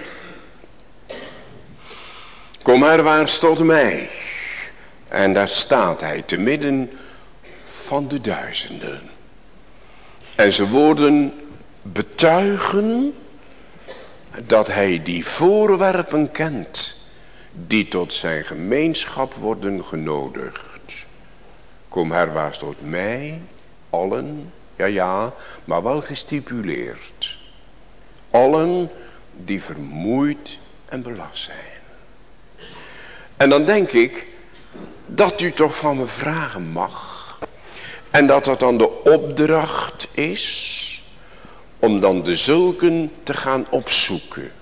Kom herwaarts tot mij. En daar staat hij te midden van de duizenden. En ze worden betuigen dat hij die voorwerpen kent die tot zijn gemeenschap worden genodigd. Kom herwaarts tot mij, allen, ja, maar wel gestipuleerd. Allen die vermoeid en belast zijn. En dan denk ik dat u toch van me vragen mag. En dat dat dan de opdracht is om dan de zulken te gaan opzoeken.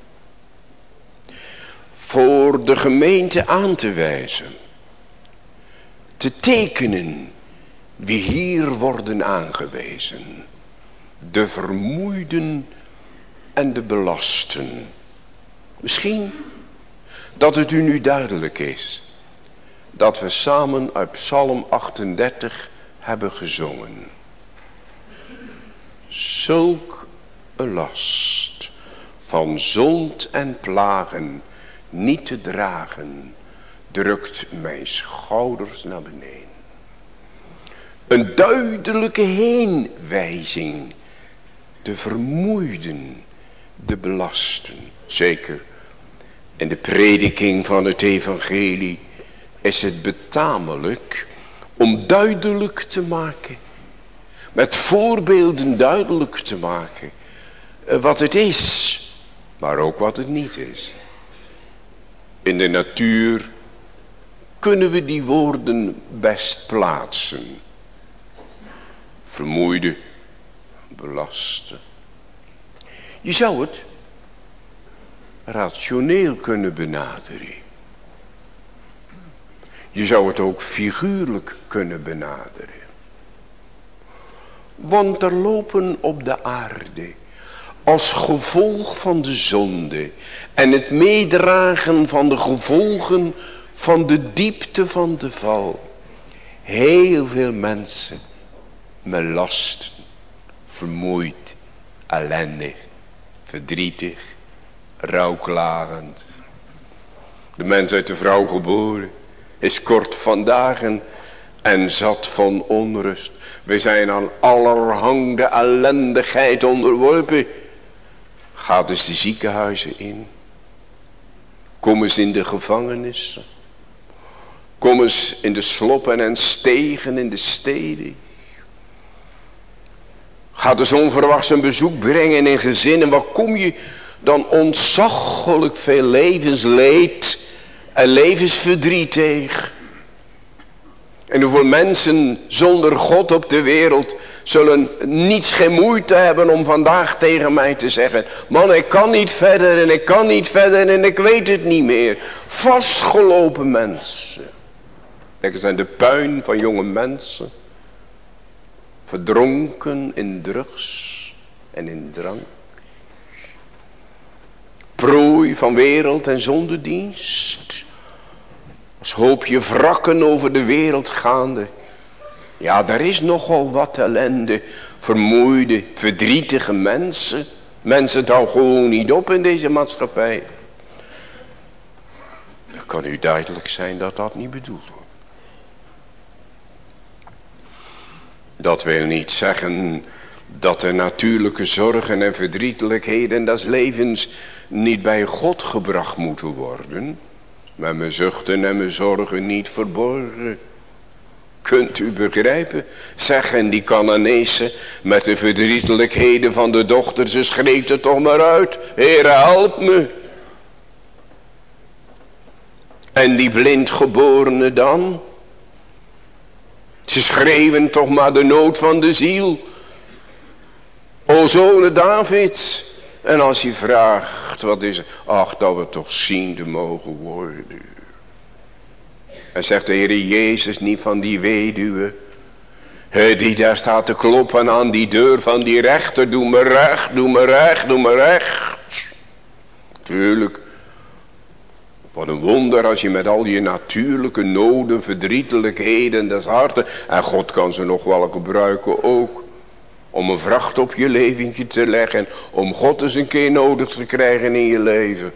Voor de gemeente aan te wijzen. Te tekenen wie hier worden aangewezen. De vermoeiden en de belasten. Misschien dat het u nu duidelijk is. Dat we samen uit Psalm 38 hebben gezongen. Zulk een last van zond en plagen niet te dragen, drukt mijn schouders naar beneden. Een duidelijke heenwijzing. De vermoeiden, de belasten. Zeker in de prediking van het evangelie is het betamelijk om duidelijk te maken, met voorbeelden duidelijk te maken, wat het is, maar ook wat het niet is. In de natuur kunnen we die woorden best plaatsen. Vermoeide, belasten. Je zou het rationeel kunnen benaderen. Je zou het ook figuurlijk kunnen benaderen. Want er lopen op de aarde als gevolg van de zonde en het meedragen van de gevolgen van de diepte van de val heel veel mensen met lasten, vermoeid, ellendig, verdrietig, rouwklagend. De mens uit de vrouw geboren is kort van dagen en zat van onrust. We zijn aan allerhande ellendigheid onderworpen. Ga dus de ziekenhuizen in. Kom eens in de gevangenissen. Kom eens in de sloppen en stegen in de steden. Ga dus onverwachts een bezoek brengen in gezinnen. Waar kom je dan ontzaglijk veel levensleed en levensverdriet tegen. En hoeveel mensen zonder God op de wereld zullen geen moeite hebben om vandaag tegen mij te zeggen: man, ik kan niet verder en ik kan niet verder en ik weet het niet meer. Vastgelopen mensen. Denk eens aan de puin van jonge mensen. Verdronken in drugs en in drank. Prooi van wereld en zondedienst. Als hoopje wrakken over de wereld gaande. Ja, daar is nogal wat ellende. Vermoeide, verdrietige mensen. Mensen het houdt gewoon niet op in deze maatschappij. Dan kan u duidelijk zijn dat dat niet bedoeld wordt. Dat wil niet zeggen dat de natuurlijke zorgen en verdrietelijkheden des levens niet bij God gebracht moeten worden. Maar mijn zuchten en mijn zorgen niet verborgen. Kunt u begrijpen? Zeggen die Cananezen met de verdrietelijkheden van de dochter. Ze schreeuwt er toch maar uit. Heere, help me. En die blindgeborene dan? Ze schreeuwen toch maar de nood van de ziel. O zonen Davids. En als je vraagt, wat is het? Ach, dat we toch ziende mogen worden. En zegt de Heer Jezus niet van die weduwe, die daar staat te kloppen aan die deur van die rechter. Doe me recht, doe me recht, doe me recht. Tuurlijk. Wat een wonder als je met al je natuurlijke noden, verdrietelijkheden des harten. En God kan ze nog wel gebruiken ook. Om een vracht op je leventje te leggen. Om God eens een keer nodig te krijgen in je leven.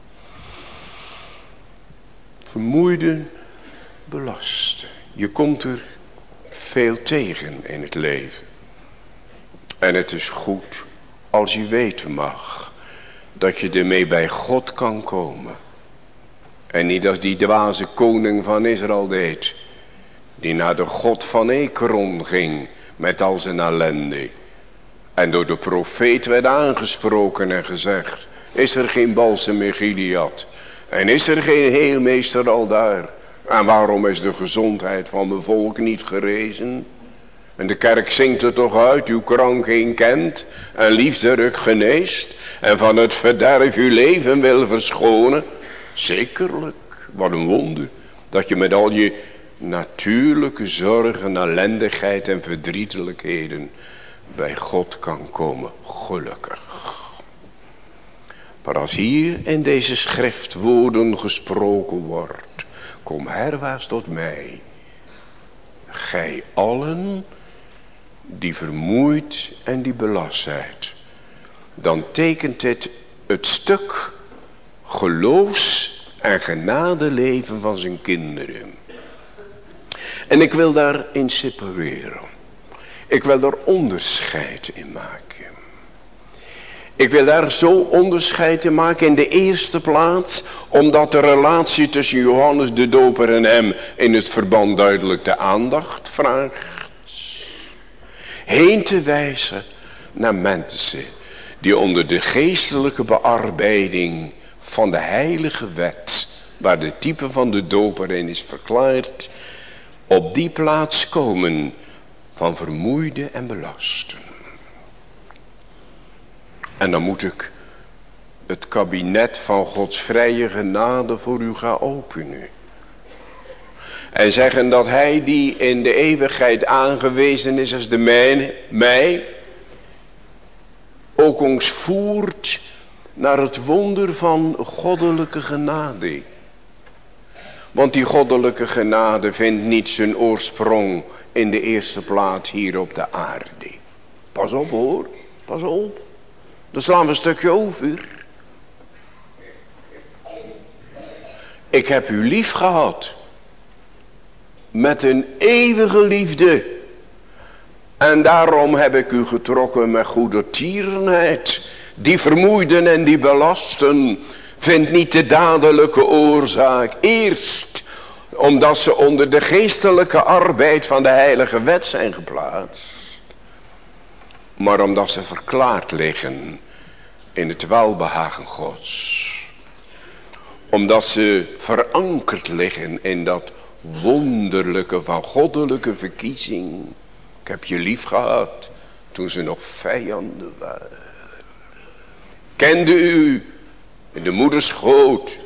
Vermoeiden, belasten. Je komt er veel tegen in het leven. En het is goed als je weten mag. Dat je ermee bij God kan komen. En niet als die dwaze koning van Israël deed. Die naar de God van Ekron ging. Met al zijn ellende. En door de profeet werd aangesproken en gezegd. Is er geen balsem in Gilead? En is er geen heelmeester al daar? En waarom is de gezondheid van mijn volk niet gerezen? En de kerk zingt er toch uit. Uw krank geen kent. En liefderijk geneest. En van het verderf uw leven wil verschonen. Zekerlijk. Wat een wonder. Dat je met al je natuurlijke zorgen, ellendigheid en verdrietelijkheden bij God kan komen. Gelukkig. Maar als hier in deze schriftwoorden gesproken wordt. Kom herwaarts tot mij. Gij allen die vermoeid en die belast zijt. Dan tekent dit het stuk geloofs- en genadeleven van zijn kinderen. En ik wil daarin separeren. Ik wil er onderscheid in maken. Ik wil daar zo onderscheid in maken in de eerste plaats. Omdat de relatie tussen Johannes de Doper en hem in het verband duidelijk de aandacht vraagt. Heen te wijzen naar mensen die onder de geestelijke bearbeiding van de heilige wet, waar de type van de doper in is verklaard, op die plaats komen van vermoeide en belasten. En dan moet ik het kabinet van Gods vrije genade voor u gaan openen. En zeggen dat hij die in de eeuwigheid aangewezen is als de mijne, mij, ook ons voert naar het wonder van goddelijke genade. Want die goddelijke genade vindt niet zijn oorsprong in de eerste plaats hier op de aarde. Pas op hoor, pas op. Dan slaan we een stukje over. Ik heb u lief gehad. Met een eeuwige liefde. En daarom heb ik u getrokken met goede tierenheid. Die vermoeiden en die belasten. Vindt niet de dadelijke oorzaak. Eerst omdat ze onder de geestelijke arbeid van de heilige wet zijn geplaatst. Maar omdat ze verklaard liggen in het welbehagen Gods. Omdat ze verankerd liggen in dat wonderlijke van goddelijke verkiezing. Ik heb je lief gehad toen ze nog vijanden waren. Kende u in de moederschoot.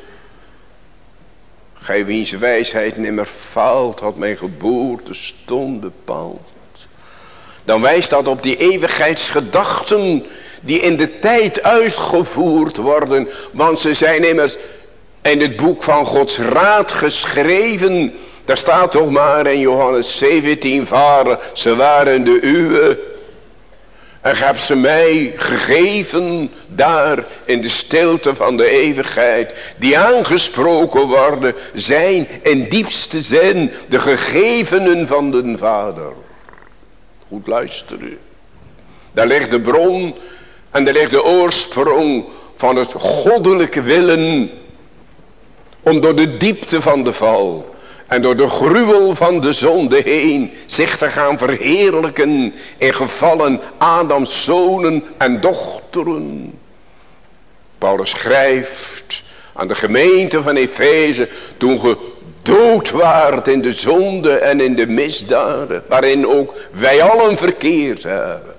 Gij wiens wijsheid nimmer faalt, had mijn geboortestond bepaald. Dan wijst dat op die eeuwigheidsgedachten die in de tijd uitgevoerd worden. Want ze zijn immers in het boek van Gods raad geschreven. Daar staat toch maar in Johannes 17, Vader, ze waren de uwe. En gij hebt ze mij gegeven daar in de stilte van de eeuwigheid. Die aangesproken worden zijn in diepste zin de gegevenen van den Vader. Goed luisteren. Daar ligt de bron en daar ligt de oorsprong van het goddelijke willen. Om door de diepte van de val en door de gruwel van de zonde heen zich te gaan verheerlijken in gevallen Adams zonen en dochteren. Paulus schrijft aan de gemeente van Efeze, toen ge dood waart in de zonde en in de misdaden, waarin ook wij allen verkeerd hebben.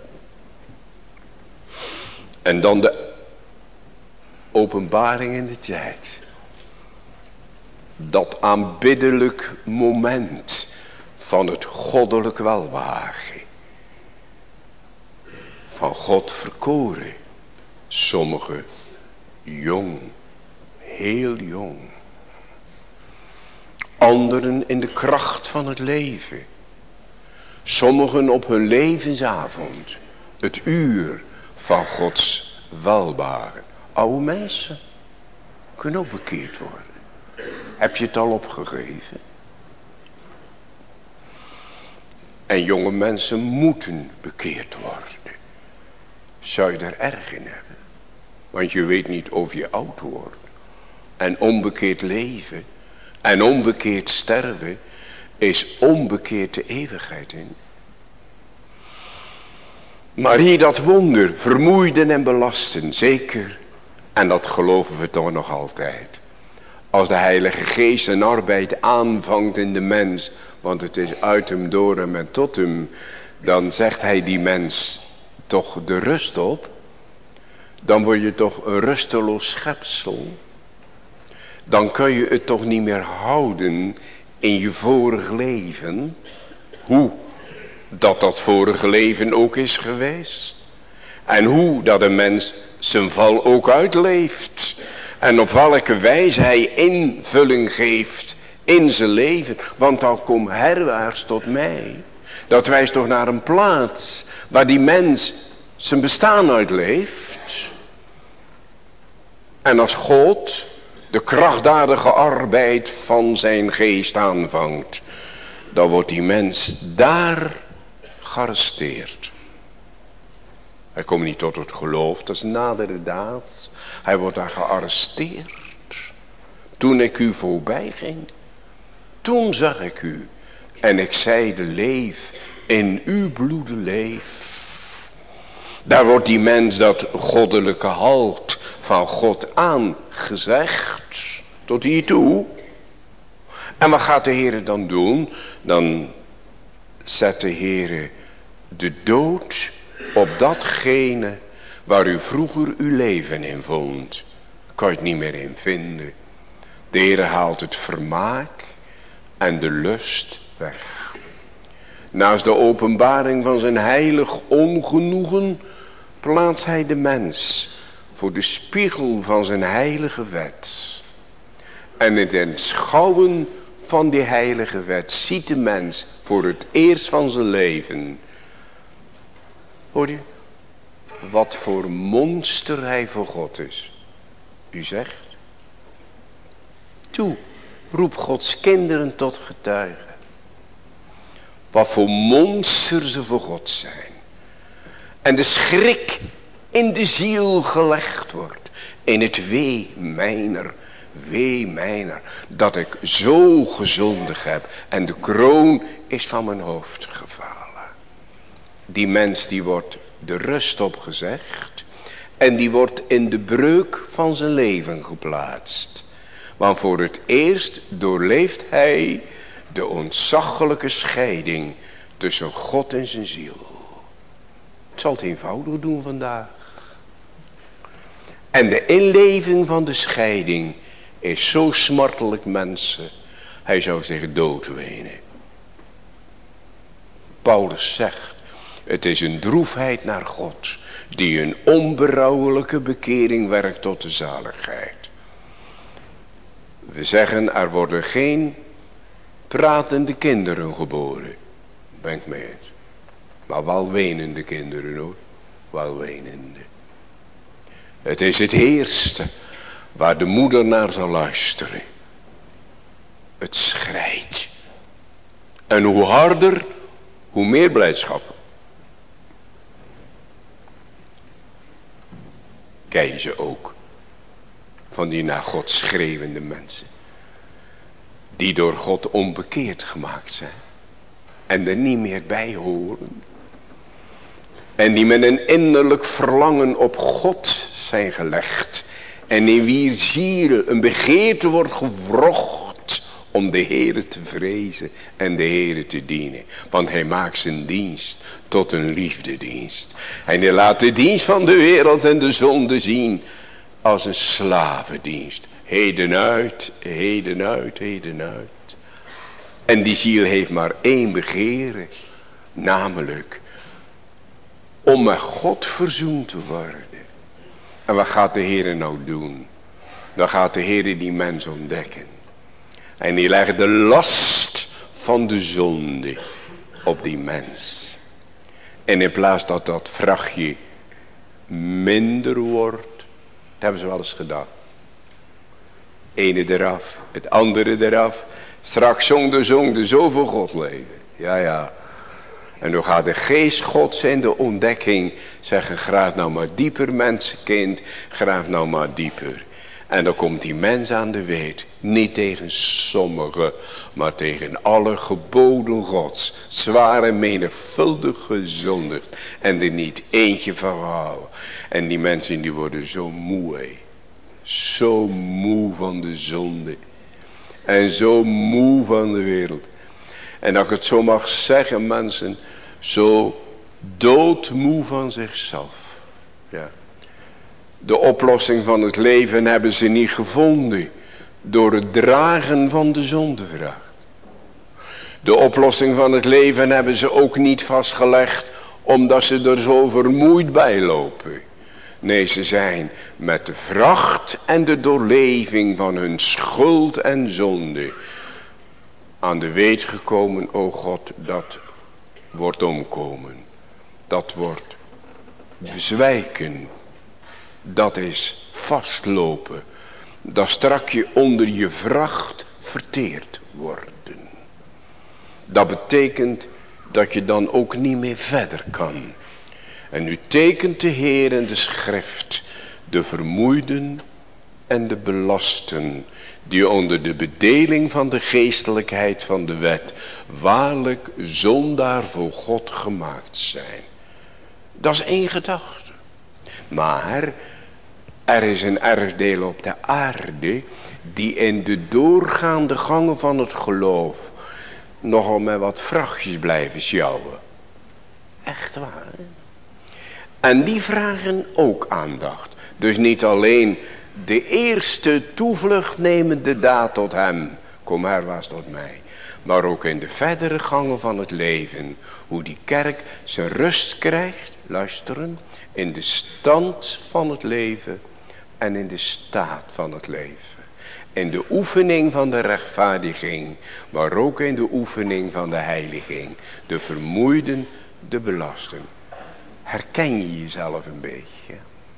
En dan de openbaring in de tijd. Dat aanbiddelijk moment van het goddelijk welbehagen. Van God verkoren. Sommigen jong, heel jong. Anderen in de kracht van het leven. Sommigen op hun levensavond. Het uur van Gods welbehagen. Oude mensen kunnen ook bekeerd worden. Heb je het al opgegeven? En jonge mensen moeten bekeerd worden. Zou je er erg in hebben? Want je weet niet of je oud wordt. En onbekeerd leven en onbekeerd sterven is onbekeerd de eeuwigheid in. Maar hier dat wonder, vermoeiden en belasten, zeker. En dat geloven we toch nog altijd. Als de Heilige Geest een arbeid aanvangt in de mens, want het is uit hem, door hem en tot hem, dan zegt hij die mens toch de rust op. Dan word je toch een rusteloos schepsel. Dan kun je het toch niet meer houden in je vorig leven. Hoe dat vorige leven ook is geweest. En hoe dat een mens zijn val ook uitleeft. En op welke wijze hij invulling geeft in zijn leven. Want dan komt herwaarts tot mij. Dat wijst toch naar een plaats waar die mens zijn bestaan uitleeft. En als God de krachtdadige arbeid van zijn geest aanvangt, dan wordt die mens daar gearresteerd. Hij komt niet tot het geloof, dat is nadere daad. Hij wordt daar gearresteerd. Toen ik u voorbij ging, toen zag ik u. En ik zeide, leef, in uw bloede leef. Daar wordt die mens dat goddelijke halt van God aangezegd. Tot hiertoe. En wat gaat de Heer dan doen? Dan zet de Heer de dood op datgene waar u vroeger uw leven in vond. Kan je het niet meer in vinden. De Heer haalt het vermaak en de lust weg. Naast de openbaring van zijn heilig ongenoegen plaatst hij de mens voor de spiegel van zijn heilige wet. En in het schouwen van die heilige wet ziet de mens voor het eerst van zijn leven. Hoor je? Wat voor monster hij voor God is. U zegt. Toe, roep Gods kinderen tot getuigen. Wat voor monster ze voor God zijn. En de schrik in de ziel gelegd wordt. In het wee mijner, dat ik zo gezondig heb. En de kroon is van mijn hoofd gevallen. Die mens die wordt de rust opgezegd. En die wordt in de breuk van zijn leven geplaatst. Want voor het eerst doorleeft hij de ontzaglijke scheiding tussen God en zijn ziel. Ik zal het eenvoudig doen vandaag. En de inleving van de scheiding is zo smartelijk, mensen. Hij zou zich doodwenen. Paulus zegt, het is een droefheid naar God, die een onberouwelijke bekering werkt tot de zaligheid. We zeggen, er worden geen pratende kinderen geboren. Ben ik mee eens. Maar wel wenende kinderen hoor. Wel wenende. Het is het eerste waar de moeder naar zal luisteren. Het schrijt. En hoe harder, hoe meer blijdschap. Ken je ze ook? Van die naar God schreeuwende mensen. Die door God onbekeerd gemaakt zijn. En er niet meer bij horen. En die met een innerlijk verlangen op God zijn gelegd. En in wier ziel een begeerte wordt gewrocht om de Heere te vrezen en de Heere te dienen. Want hij maakt zijn dienst tot een liefdedienst. En hij laat de dienst van de wereld en de zonde zien als een slavendienst. Heden uit, heden uit, heden uit. En die ziel heeft maar één begeerte. Namelijk om met God verzoend te worden. En wat gaat de Heer nou doen? Dan gaat de Heer die mens ontdekken. En die legt de last van de zonde op die mens. En in plaats dat dat vrachtje minder wordt. Dat hebben ze wel eens gedaan. Ene eraf, het andere eraf. Straks zong de zoveel God leven. Ja, ja. En dan gaat de geest Gods in de ontdekking zeggen, graaf nou maar dieper mensenkind, graaf nou maar dieper. En dan komt die mens aan de weet, niet tegen sommigen, maar tegen alle geboden Gods, zwaar en menigvuldig gezondigd en er niet eentje van houden. En die mensen die worden zo moe, hé. Zo moe van de zonde en zo moe van de wereld. En dat ik het zo mag zeggen, mensen, zo doodmoe van zichzelf. Ja. De oplossing van het leven hebben ze niet gevonden door het dragen van de zondevracht. De oplossing van het leven hebben ze ook niet vastgelegd omdat ze er zo vermoeid bij lopen. Nee, ze zijn met de vracht en de doorleving van hun schuld en zonde aan de weet gekomen, o God, dat wordt omkomen. Dat wordt bezwijken. Dat is vastlopen. Dat strakje onder je vracht verteerd worden. Dat betekent dat je dan ook niet meer verder kan. En nu tekent de Heer in de schrift de vermoeiden en de belasten, die onder de bedeling van de geestelijkheid van de wet waarlijk zondaar voor God gemaakt zijn. Dat is één gedachte. Maar er is een erfdeel op de aarde die in de doorgaande gangen van het geloof nogal met wat vrachtjes blijven sjouwen. Echt waar. Hè? En die vragen ook aandacht. Dus niet alleen de eerste toevlucht nemende daad tot hem. Kom herwaarts tot mij. Maar ook in de verdere gangen van het leven. Hoe die kerk zijn rust krijgt. Luisteren. In de stand van het leven. En in de staat van het leven. In de oefening van de rechtvaardiging. Maar ook in de oefening van de heiliging. De vermoeiden, de belasten. Herken je jezelf een beetje?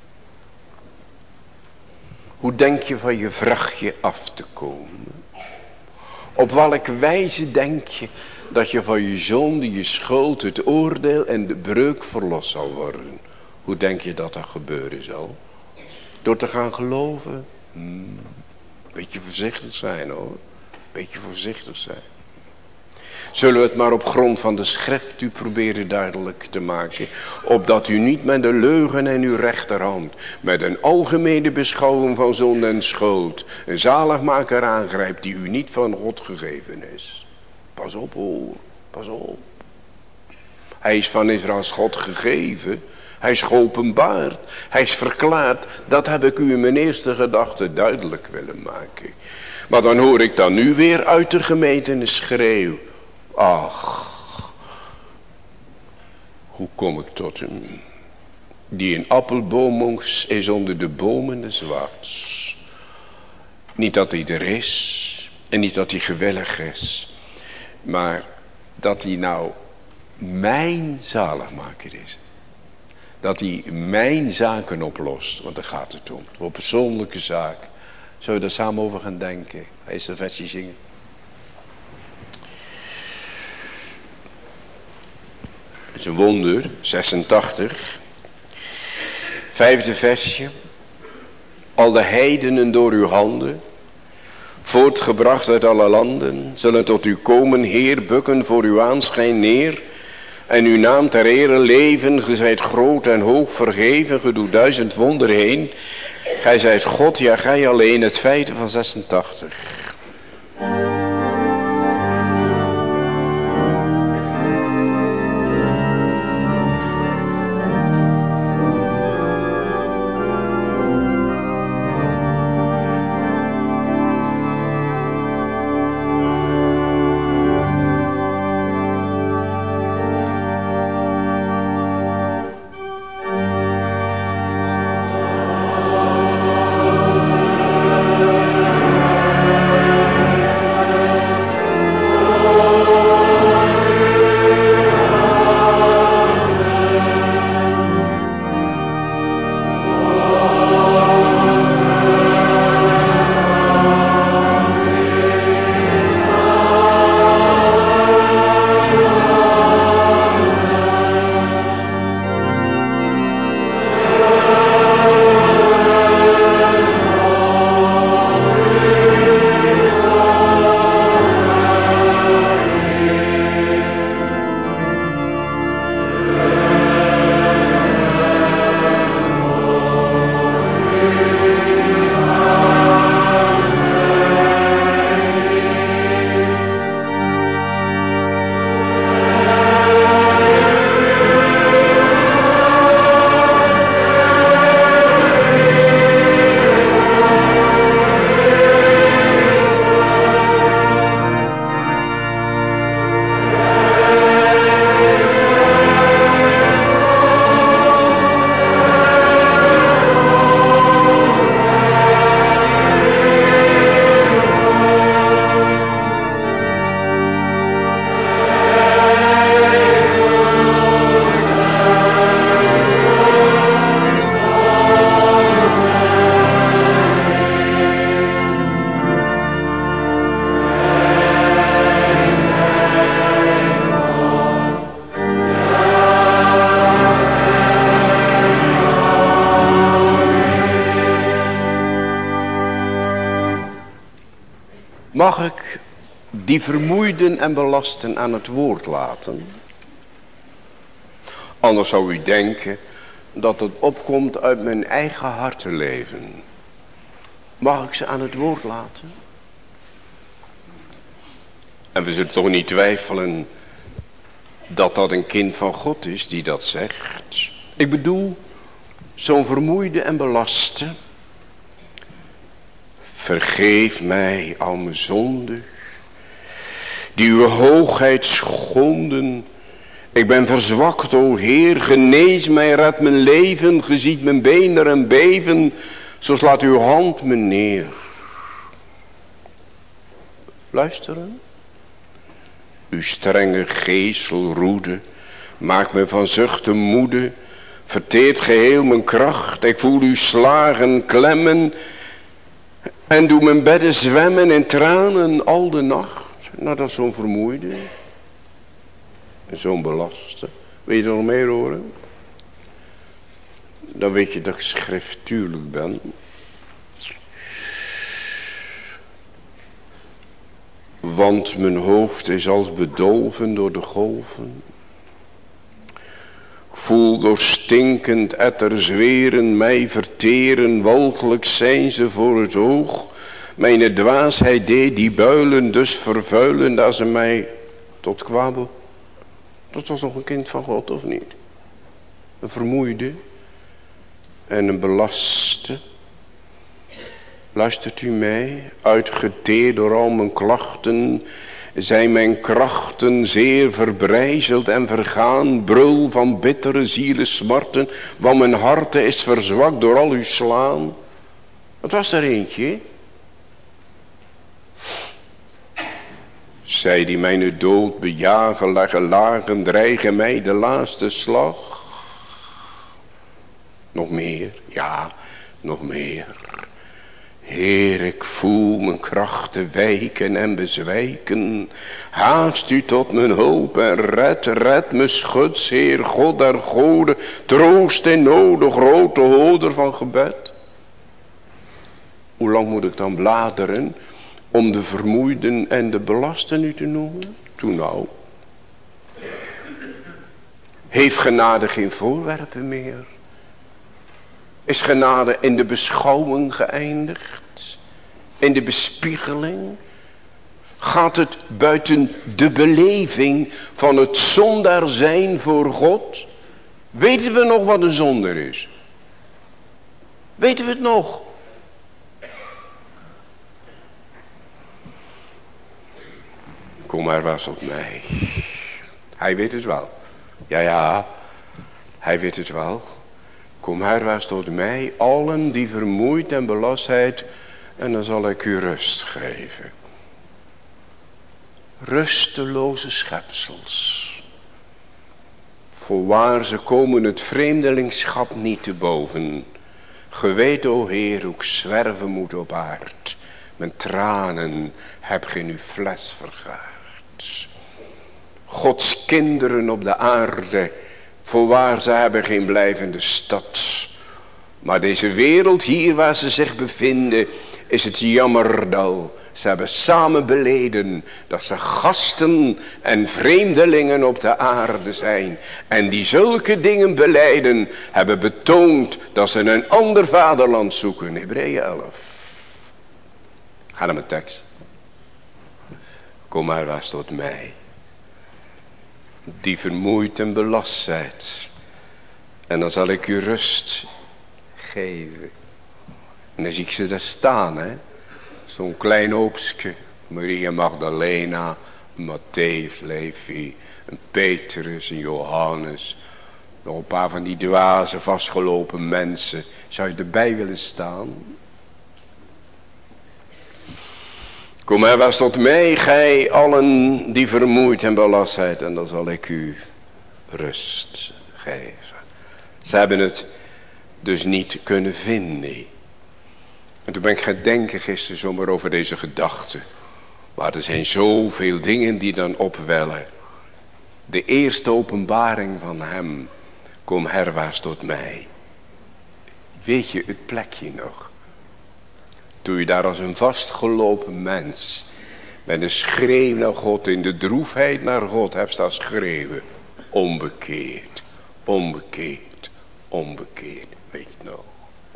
Hoe denk je van je vrachtje af te komen? Op welke wijze denk je dat je van je zonde, je schuld, het oordeel en de breuk verlost zal worden? Hoe denk je dat dat gebeuren zal? Door te gaan geloven? Beetje voorzichtig zijn hoor. Beetje voorzichtig zijn. Zullen we het maar op grond van de schrift u proberen duidelijk te maken. Opdat u niet met de leugen in uw rechterhand. Met een algemene beschouwing van zonde en schuld. Een zaligmaker aangrijpt die u niet van God gegeven is. Pas op hoor. Pas op. Hij is van Israëls God gegeven. Hij is geopenbaard. Hij is verklaard. Dat heb ik u in mijn eerste gedachte duidelijk willen maken. Maar dan hoor ik dan nu weer uit de gemeente een schreeuw. Ach, hoe kom ik tot hem? Die een appelboom is onder de bomen des wouds. Niet dat hij er is en niet dat hij gewillig is. Maar dat hij nou mijn zaligmaker is. Dat hij mijn zaken oplost. Want daar gaat het om. Een persoonlijke zaak. Zullen we daar samen over gaan denken? Hij is een versje zingen. Het is een wonder, 86. 5e versje. Al de heidenen door uw handen, voortgebracht uit alle landen, zullen tot u komen, Heer, bukken voor uw aanschijn neer. En uw naam ter ere leven, ge zijt groot en hoog vergeven, ge doet 1000 wonderen heen. Gij zijt God, ja gij alleen, het feiten van 86. Mag ik die vermoeiden en belasten aan het woord laten? Anders zou u denken dat het opkomt uit mijn eigen hartenleven. Mag ik ze aan het woord laten? En we zullen toch niet twijfelen dat dat een kind van God is die dat zegt. Ik bedoel, zo'n vermoeide en belaste. Vergeef mij al mijn zonden, die uw hoogheid schonden. Ik ben verzwakt, o Heer, genees mij, red mijn leven, ge ziet mijn benen en beven, zo slaat uw hand me neer. Luisteren. Uw strenge geeselroede maakt me van zuchten moede, verteert geheel mijn kracht. Ik voel uw slagen klemmen en doe mijn bedden zwemmen in tranen al de nacht. Nou, dat is zo'n vermoeide en zo'n belaste. Wil je er nog meer horen? Dan weet je dat ik schriftuurlijk ben. Want mijn hoofd is als bedolven door de golven. Ik voel door stinkend etter zweren mij verteren. Walgelijk zijn ze voor het oog. Mijn dwaasheid deed die builen dus vervuilen, dat ze mij tot kwabel. Dat was nog een kind van God, of niet? Een vermoeide en een belaste. Luistert u mij, uitgeteerd door al mijn klachten, zijn mijn krachten zeer verbrijzeld en vergaan, brul van bittere zielesmarten, want mijn harte is verzwakt door al uw slaan. Wat was er eentje? Zij die mijn dood bejagen, leggen lagen, dreigen mij de laatste slag. Nog meer, ja, nog meer. Heer, ik voel mijn krachten wijken en bezwijken. Haast u tot mijn hulp en red me schuts, Heer, God der goden. Troost in nood, grote hoder van gebed. Hoe lang moet ik dan bladeren om de vermoeiden en de belasten u te noemen? Toe nou. Heeft genade geen voorwerpen meer? Is genade in de beschouwing geëindigd? In de bespiegeling? Gaat het buiten de beleving van het zondaar zijn voor God? Weten we nog wat een zondaar is? Weten we het nog? Kom maar was op mij. Hij weet het wel. Ja, hij weet het wel. Kom herwaarts tot mij, allen die vermoeid en belast zijt, en dan zal ik u rust geven. Rusteloze schepsels. Voorwaar ze komen het vreemdelingschap niet te boven. Ge weet, o Heer, hoe ik zwerven moet op aard. Mijn tranen heb geen uw fles vergaard. Gods kinderen op de aarde, voorwaar ze hebben geen blijvende stad. Maar deze wereld hier waar ze zich bevinden, is het jammerdal. Ze hebben samen beleden dat ze gasten en vreemdelingen op de aarde zijn. En die zulke dingen belijden, hebben betoond dat ze een ander vaderland zoeken. Hebreeën 11. Ga naar mijn tekst. Kom maar was tot mij, die vermoeid en belast zijt, en dan zal ik u rust geven. En dan zie ik ze daar staan, hè. Zo'n klein hoopsje. Maria Magdalena, Matthäus, Levi, een Petrus, een Johannes. Nog een paar van die dwaze vastgelopen mensen. Zou je erbij willen staan? Kom herwaarts tot mij, gij allen die vermoeid en belast zijt, en dan zal ik u rust geven. Ze hebben het dus niet kunnen vinden. En toen ben ik gaan denken gisteren zomaar over deze gedachte. Maar er zijn zoveel dingen die dan opwellen. De eerste openbaring van hem. Kom herwaarts tot mij. Weet je het plekje nog? Toen je daar als een vastgelopen mens met een schreeuw naar God, in de droefheid naar God hebt staan schreeuwen. Onbekeerd, onbekeerd, onbekeerd. Weet je nog?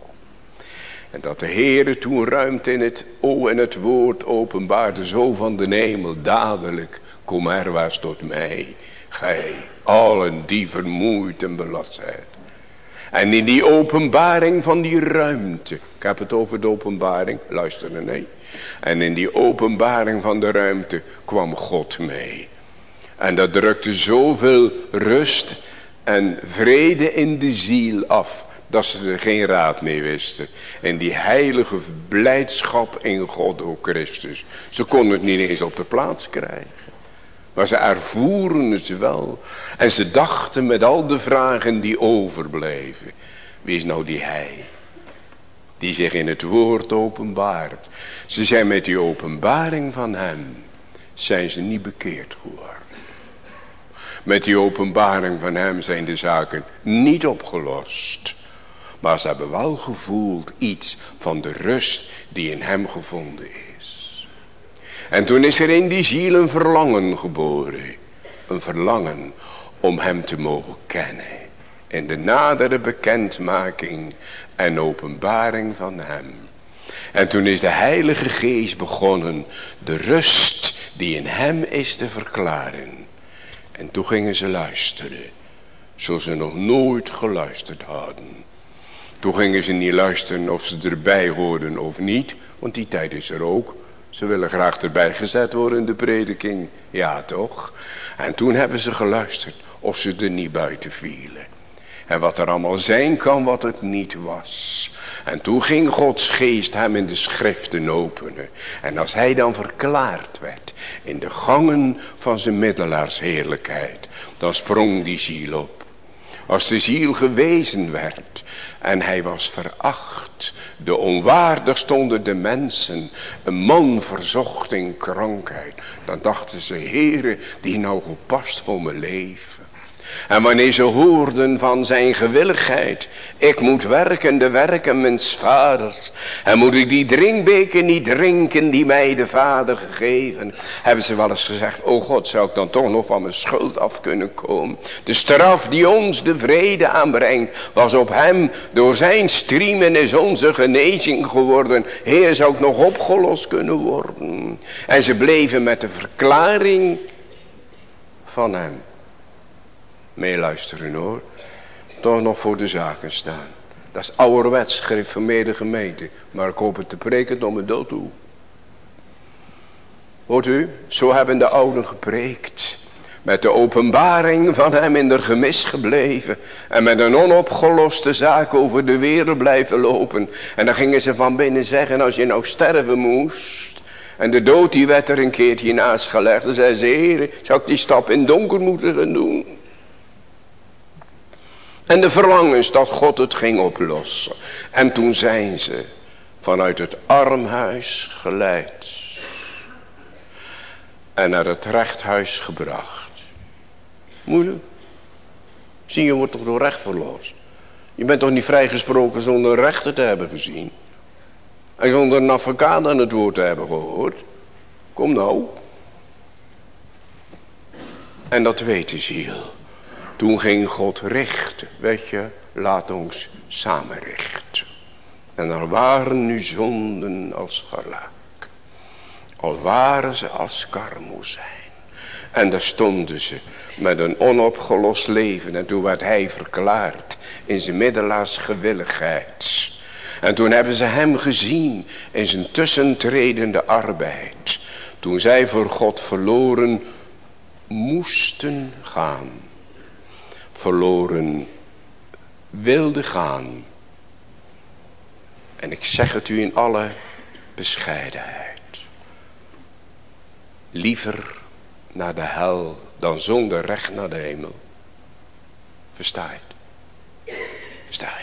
En dat de Heere toen ruimte in het woord openbaarde, zo van de hemel dadelijk. Kom herwaarts tot mij, gij allen die vermoeid en belast zijn. En in die openbaring van die ruimte, ik heb het over de openbaring, luister nee. En in die openbaring van de ruimte kwam God mee. En dat drukte zoveel rust en vrede in de ziel af, dat ze er geen raad mee wisten. En die heilige blijdschap in God, o Christus. Ze konden het niet eens op de plaats krijgen. Maar ze ervoeren het wel. En ze dachten met al de vragen die overbleven. Wie is nou die hij? Die zich in het woord openbaart. Ze zijn met die openbaring van hem. Zijn ze niet bekeerd geworden. Met die openbaring van hem zijn de zaken niet opgelost. Maar ze hebben wel gevoeld iets van de rust die in hem gevonden is. En toen is er in die ziel een verlangen geboren. Een verlangen om hem te mogen kennen. In de nadere bekendmaking en openbaring van hem. En toen is de Heilige Geest begonnen de rust die in hem is te verklaren. En toen gingen ze luisteren. Zoals ze nog nooit geluisterd hadden. Toen gingen ze niet luisteren of ze erbij hoorden of niet. Want die tijd is er ook. Ze willen graag erbij gezet worden in de prediking. Ja toch? En toen hebben ze geluisterd of ze er niet buiten vielen. En wat er allemaal zijn kan wat het niet was. En toen ging Gods geest hem in de schriften openen. En als hij dan verklaard werd in de gangen van zijn middelaarsheerlijkheid. Dan sprong die ziel op. Als de ziel gewezen werd en hij was veracht. De onwaardigst onder de mensen. Een man verzocht in krankheid. Dan dachten ze, Heere, die nou gepast voor mijn leven. En wanneer ze hoorden van zijn gewilligheid, ik moet werken de werken mijns vaders, en moet ik die drinkbeker niet drinken die mij de vader gegeven, hebben ze wel eens gezegd, o God, zou ik dan toch nog van mijn schuld af kunnen komen. De straf die ons de vrede aanbrengt, was op hem, door zijn striemen is onze genezing geworden. Heer, zou ik nog opgelost kunnen worden. En ze bleven met de verklaring van hem. Meeluisteren hoor. Toch nog voor de zaken staan. Dat is ouderwets gereformeerde gemeente. Maar ik hoop het te preken tot mijn dood toe. Hoort u? Zo hebben de ouden gepreekt. Met de openbaring van hem in de gemis gebleven. En met een onopgeloste zaak over de wereld blijven lopen. En dan gingen ze van binnen zeggen, als je nou sterven moest. En de dood die werd er een keertje naast gelegd. Dan zei ze, Heer, zou ik die stap in donker moeten gaan doen? En de verlangens dat God het ging oplossen. En toen zijn ze vanuit het armhuis geleid. En naar het rechthuis gebracht. Moeilijk. Zie je, wordt toch door recht verlost. Je bent toch niet vrijgesproken zonder een rechter te hebben gezien. En zonder een advocaat aan het woord te hebben gehoord. Kom nou. En dat weet de ziel. Toen ging God richten, weet je, laat ons samen richten. En er waren nu zonden als scharlaak. Al waren ze als karmozijn. En daar stonden ze met een onopgelost leven. En toen werd hij verklaard in zijn middelaars gewilligheid. En toen hebben ze hem gezien in zijn tussentredende arbeid. Toen zij voor God verloren moesten gaan. Verloren wilde gaan. En ik zeg het u in alle bescheidenheid. Liever naar de hel dan zonder recht naar de hemel. Versta je het? Versta je het?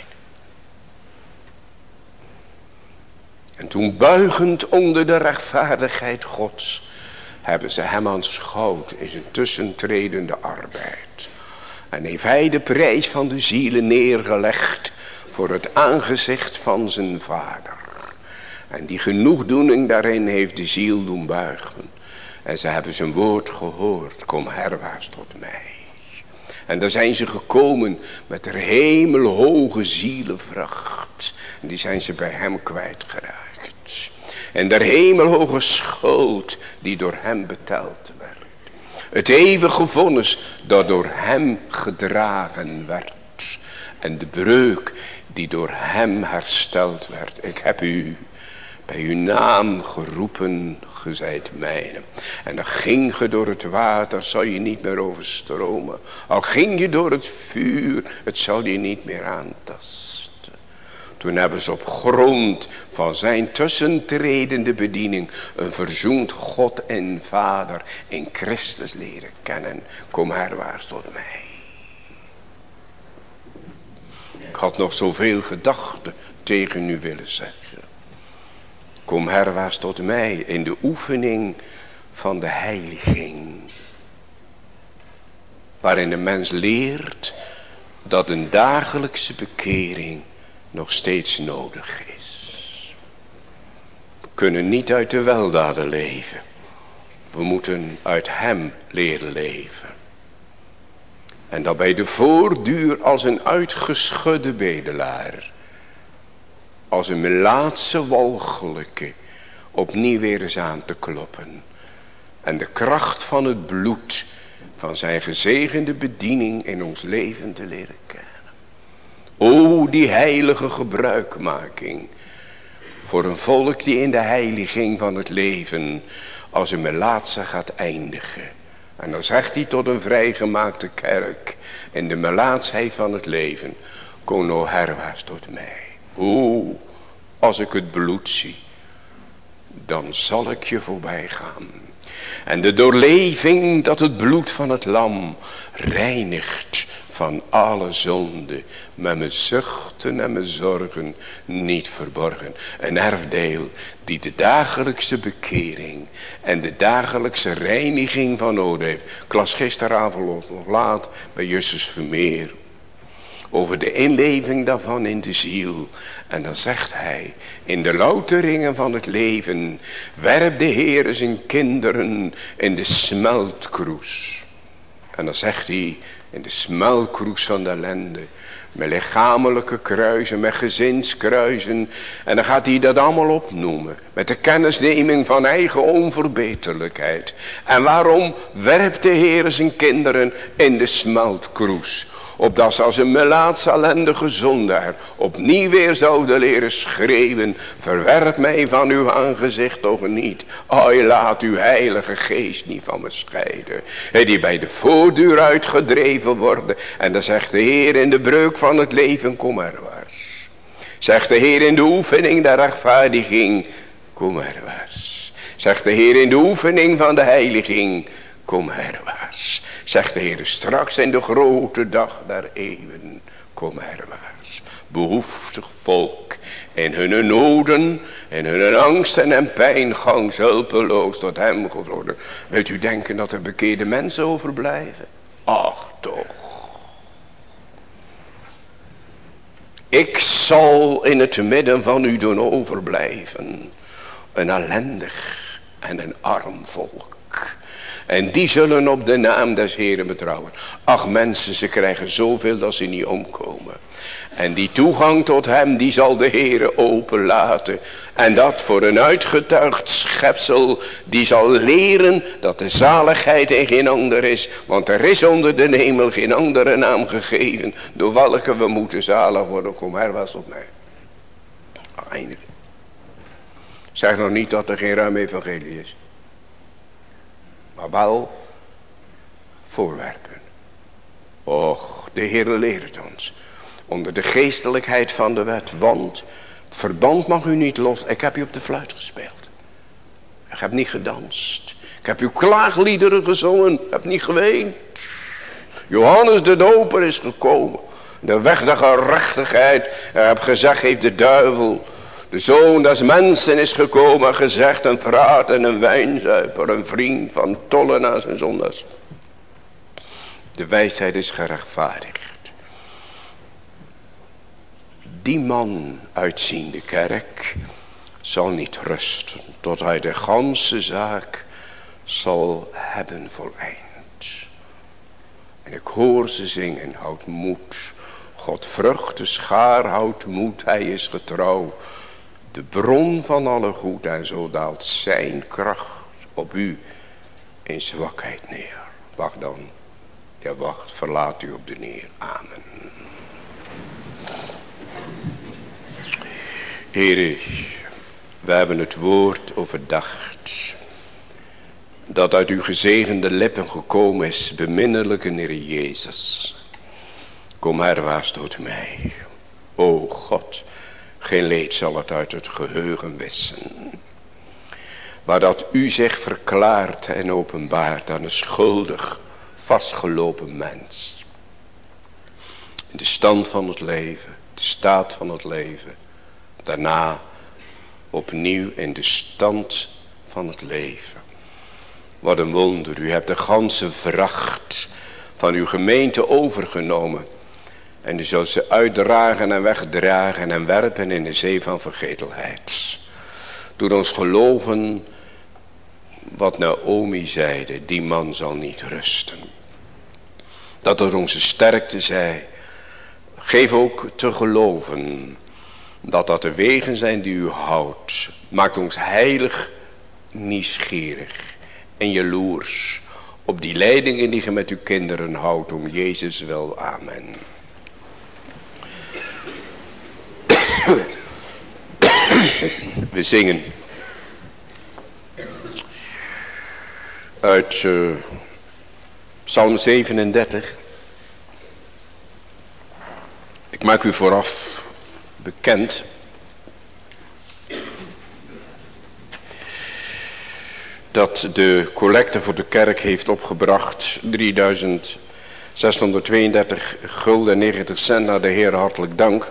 En toen buigend onder de rechtvaardigheid Gods, hebben ze hem aanschouwd in zijn tussentredende arbeid. En heeft hij de prijs van de zielen neergelegd voor het aangezicht van zijn vader. En die genoegdoening daarin heeft de ziel doen buigen. En ze hebben zijn woord gehoord, kom herwaarts tot mij. En daar zijn ze gekomen met de hemelhoge zielenvracht. En die zijn ze bij hem kwijtgeraakt. En de hemelhoge schuld die door hem beteld werd. Het eeuwige vonnis dat door hem gedragen werd. En de breuk die door hem hersteld werd. Ik heb u bij uw naam geroepen, ge zijt mijne. En dan ging je door het water, zou je niet meer overstromen. Al ging je door het vuur, het zou je niet meer aantasten. Toen hebben ze op grond van zijn tussentredende bediening een verzoend God en Vader in Christus leren kennen. Kom herwaarts tot mij. Ik had nog zoveel gedachten tegen u willen zeggen. Kom herwaarts tot mij in de oefening van de heiliging. Waarin de mens leert dat een dagelijkse bekering nog steeds nodig is. We kunnen niet uit de weldaden leven. We moeten uit hem leren leven. En dat bij de voortduur als een uitgeschudde bedelaar. Als een melaatse walgelijke opnieuw weer eens aan te kloppen. En de kracht van het bloed van zijn gezegende bediening in ons leven te leren kennen. O, die heilige gebruikmaking. Voor een volk die in de heiliging van het leven als een melaatse gaat eindigen. En dan zegt hij tot een vrijgemaakte kerk in de melaatsheid van het leven. Kom nou herwaarts tot mij. O, als ik het bloed zie, dan zal ik je voorbij gaan. En de doorleving dat het bloed van het lam reinigt, van alle zonde, met mijn zuchten en mijn zorgen niet verborgen. Een erfdeel die de dagelijkse bekering en de dagelijkse reiniging van nodig heeft. Ik las gisteravond nog laat bij Justus Vermeer over de inleving daarvan in de ziel. En dan zegt hij, in de louteringen van het leven werpt de Heer zijn kinderen in de smeltkroes. En dan zegt hij, in de smeltkroes van de ellende, met lichamelijke kruisen, met gezinskruisen. En dan gaat hij dat allemaal opnoemen, met de kennisneming van eigen onverbeterlijkheid. En waarom werpt de Heer zijn kinderen in de smeltkroes? Opdat ze als een melaatse ellendige zondaar opnieuw weer zouden leren schreeuwen: verwerp mij van uw aangezicht toch niet. Ai, laat uw heilige geest niet van me scheiden. Die bij de voordeur uitgedreven worden. En dan zegt de Heer in de breuk van het leven, kom herwaarts. Zegt de Heer in de oefening der rechtvaardiging, kom herwaarts. Zegt de Heer in de oefening van de heiliging, kom herwaarts. Zegt de Heer straks in de grote dag der eeuwen, kom herwaarts. Behoeftig volk, in hun noden, in hun angsten en pijn, gangs hulpeloos tot hem gevloden. Wilt u denken dat er bekeerde mensen overblijven? Ach toch. Ik zal in het midden van u doen overblijven een ellendig en een arm volk. En die zullen op de naam des Heeren betrouwen. Ach mensen, ze krijgen zoveel dat ze niet omkomen. En die toegang tot hem, die zal de Heere openlaten. En dat voor een uitgetuigd schepsel, die zal leren dat de zaligheid in geen ander is. Want er is onder de hemel geen andere naam gegeven, door welke we moeten zalig worden. Kom herwaarts op mij. Eindelijk. Zeg nog niet dat er geen ruim evangelie is. Maar wel voorwerpen. Och, de Heer leert ons. Onder de geestelijkheid van de wet. Want het verband mag u niet los. Ik heb u op de fluit gespeeld. Ik heb niet gedanst. Ik heb uw klaagliederen gezongen. Ik heb niet geweend. Johannes de Doper is gekomen. De weg der gerechtigheid. Ik heb gezegd, heeft de duivel. De zoon des mensen is gekomen, gezegd een vraat en een wijnzuiper, een vriend van tollenaars en zondaars. De wijsheid is gerechtvaardigd. Die man uitzien de kerk zal niet rusten, tot hij de ganse zaak zal hebben voleind. En ik hoor ze zingen, houd moed. God vrucht de schaar, houdt moed, hij is getrouw. De bron van alle goed, en zo daalt zijn kracht op u in zwakheid neer. Wacht dan, ja wacht, verlaat u op de neer. Amen. Heere, we hebben het woord overdacht, dat uit uw gezegende lippen gekomen is, beminnelijke Heer Jezus. Kom herwaarts tot mij, o God. Geen leed zal het uit het geheugen wissen. Maar dat u zich verklaart en openbaart aan een schuldig, vastgelopen mens. In de stand van het leven, de staat van het leven. Daarna opnieuw in de stand van het leven. Wat een wonder, u hebt de ganse vracht van uw gemeente overgenomen. En u zult ze uitdragen en wegdragen en werpen in de zee van vergetelheid. Doe ons geloven wat Naomi zeide, die man zal niet rusten. Dat het onze sterkte zij. Geef ook te geloven dat dat de wegen zijn die u houdt. Maakt ons heilig nieuwsgierig en jaloers op die leidingen die ge met uw kinderen houdt, om Jezus wil. Amen. We zingen uit Psalm 37. Ik maak u vooraf bekend dat de collecte voor de kerk heeft opgebracht 632 gulden en 90 cent naar de Heer hartelijk dank.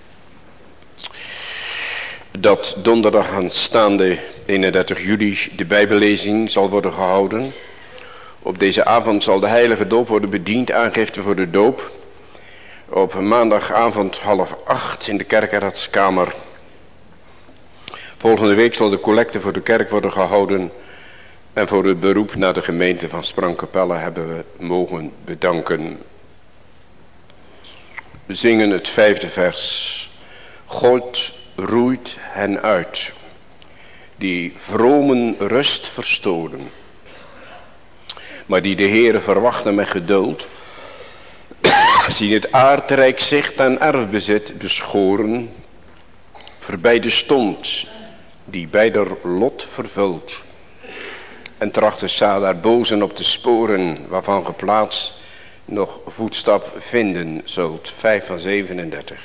Dat donderdag aanstaande 31 juli de bijbellezing zal worden gehouden. Op deze avond zal de heilige doop worden bediend, aangifte voor de doop. Op maandagavond 7:30 in de kerkenraadskamer. Volgende week zal de collecte voor de kerk worden gehouden. En voor het beroep naar de gemeente van Sprangkapelle hebben we mogen bedanken. We zingen het 5e vers. God roeit hen uit, die vromen rust verstoren, maar die de Heere verwachten met geduld, zien het aardrijk zich ten erfbezit beschoren, voorbij de stond die beider lot vervult, en trachten daar bozen op de sporen, waarvan geplaatst nog voetstap vinden zult. 5:37.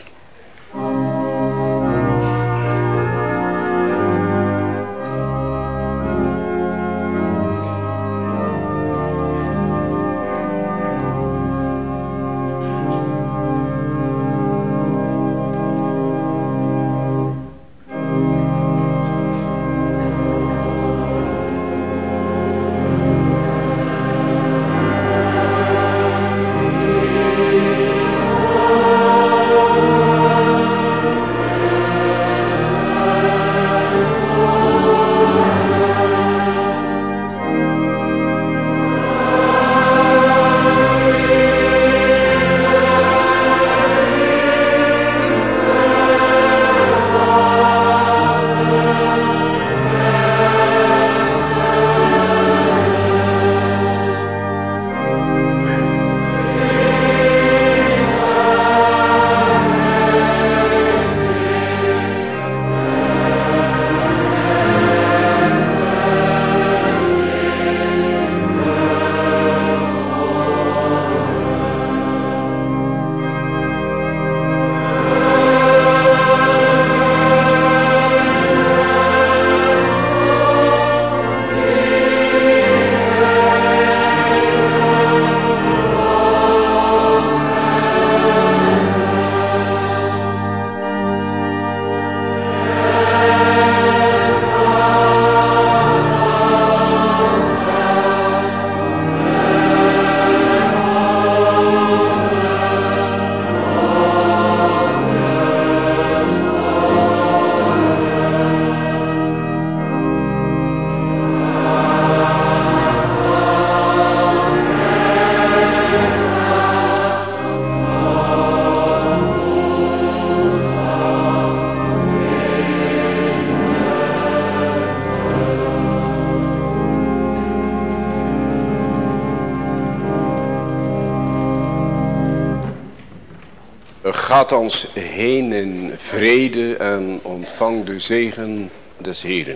Gaat ons heen in vrede en ontvang de zegen des Heeren.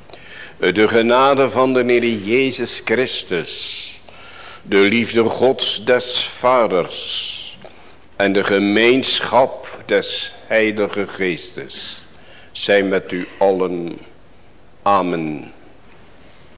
De genade van de Heer Jezus Christus, de liefde Gods des Vaders en de gemeenschap des Heilige Geestes, zij met u allen. Amen.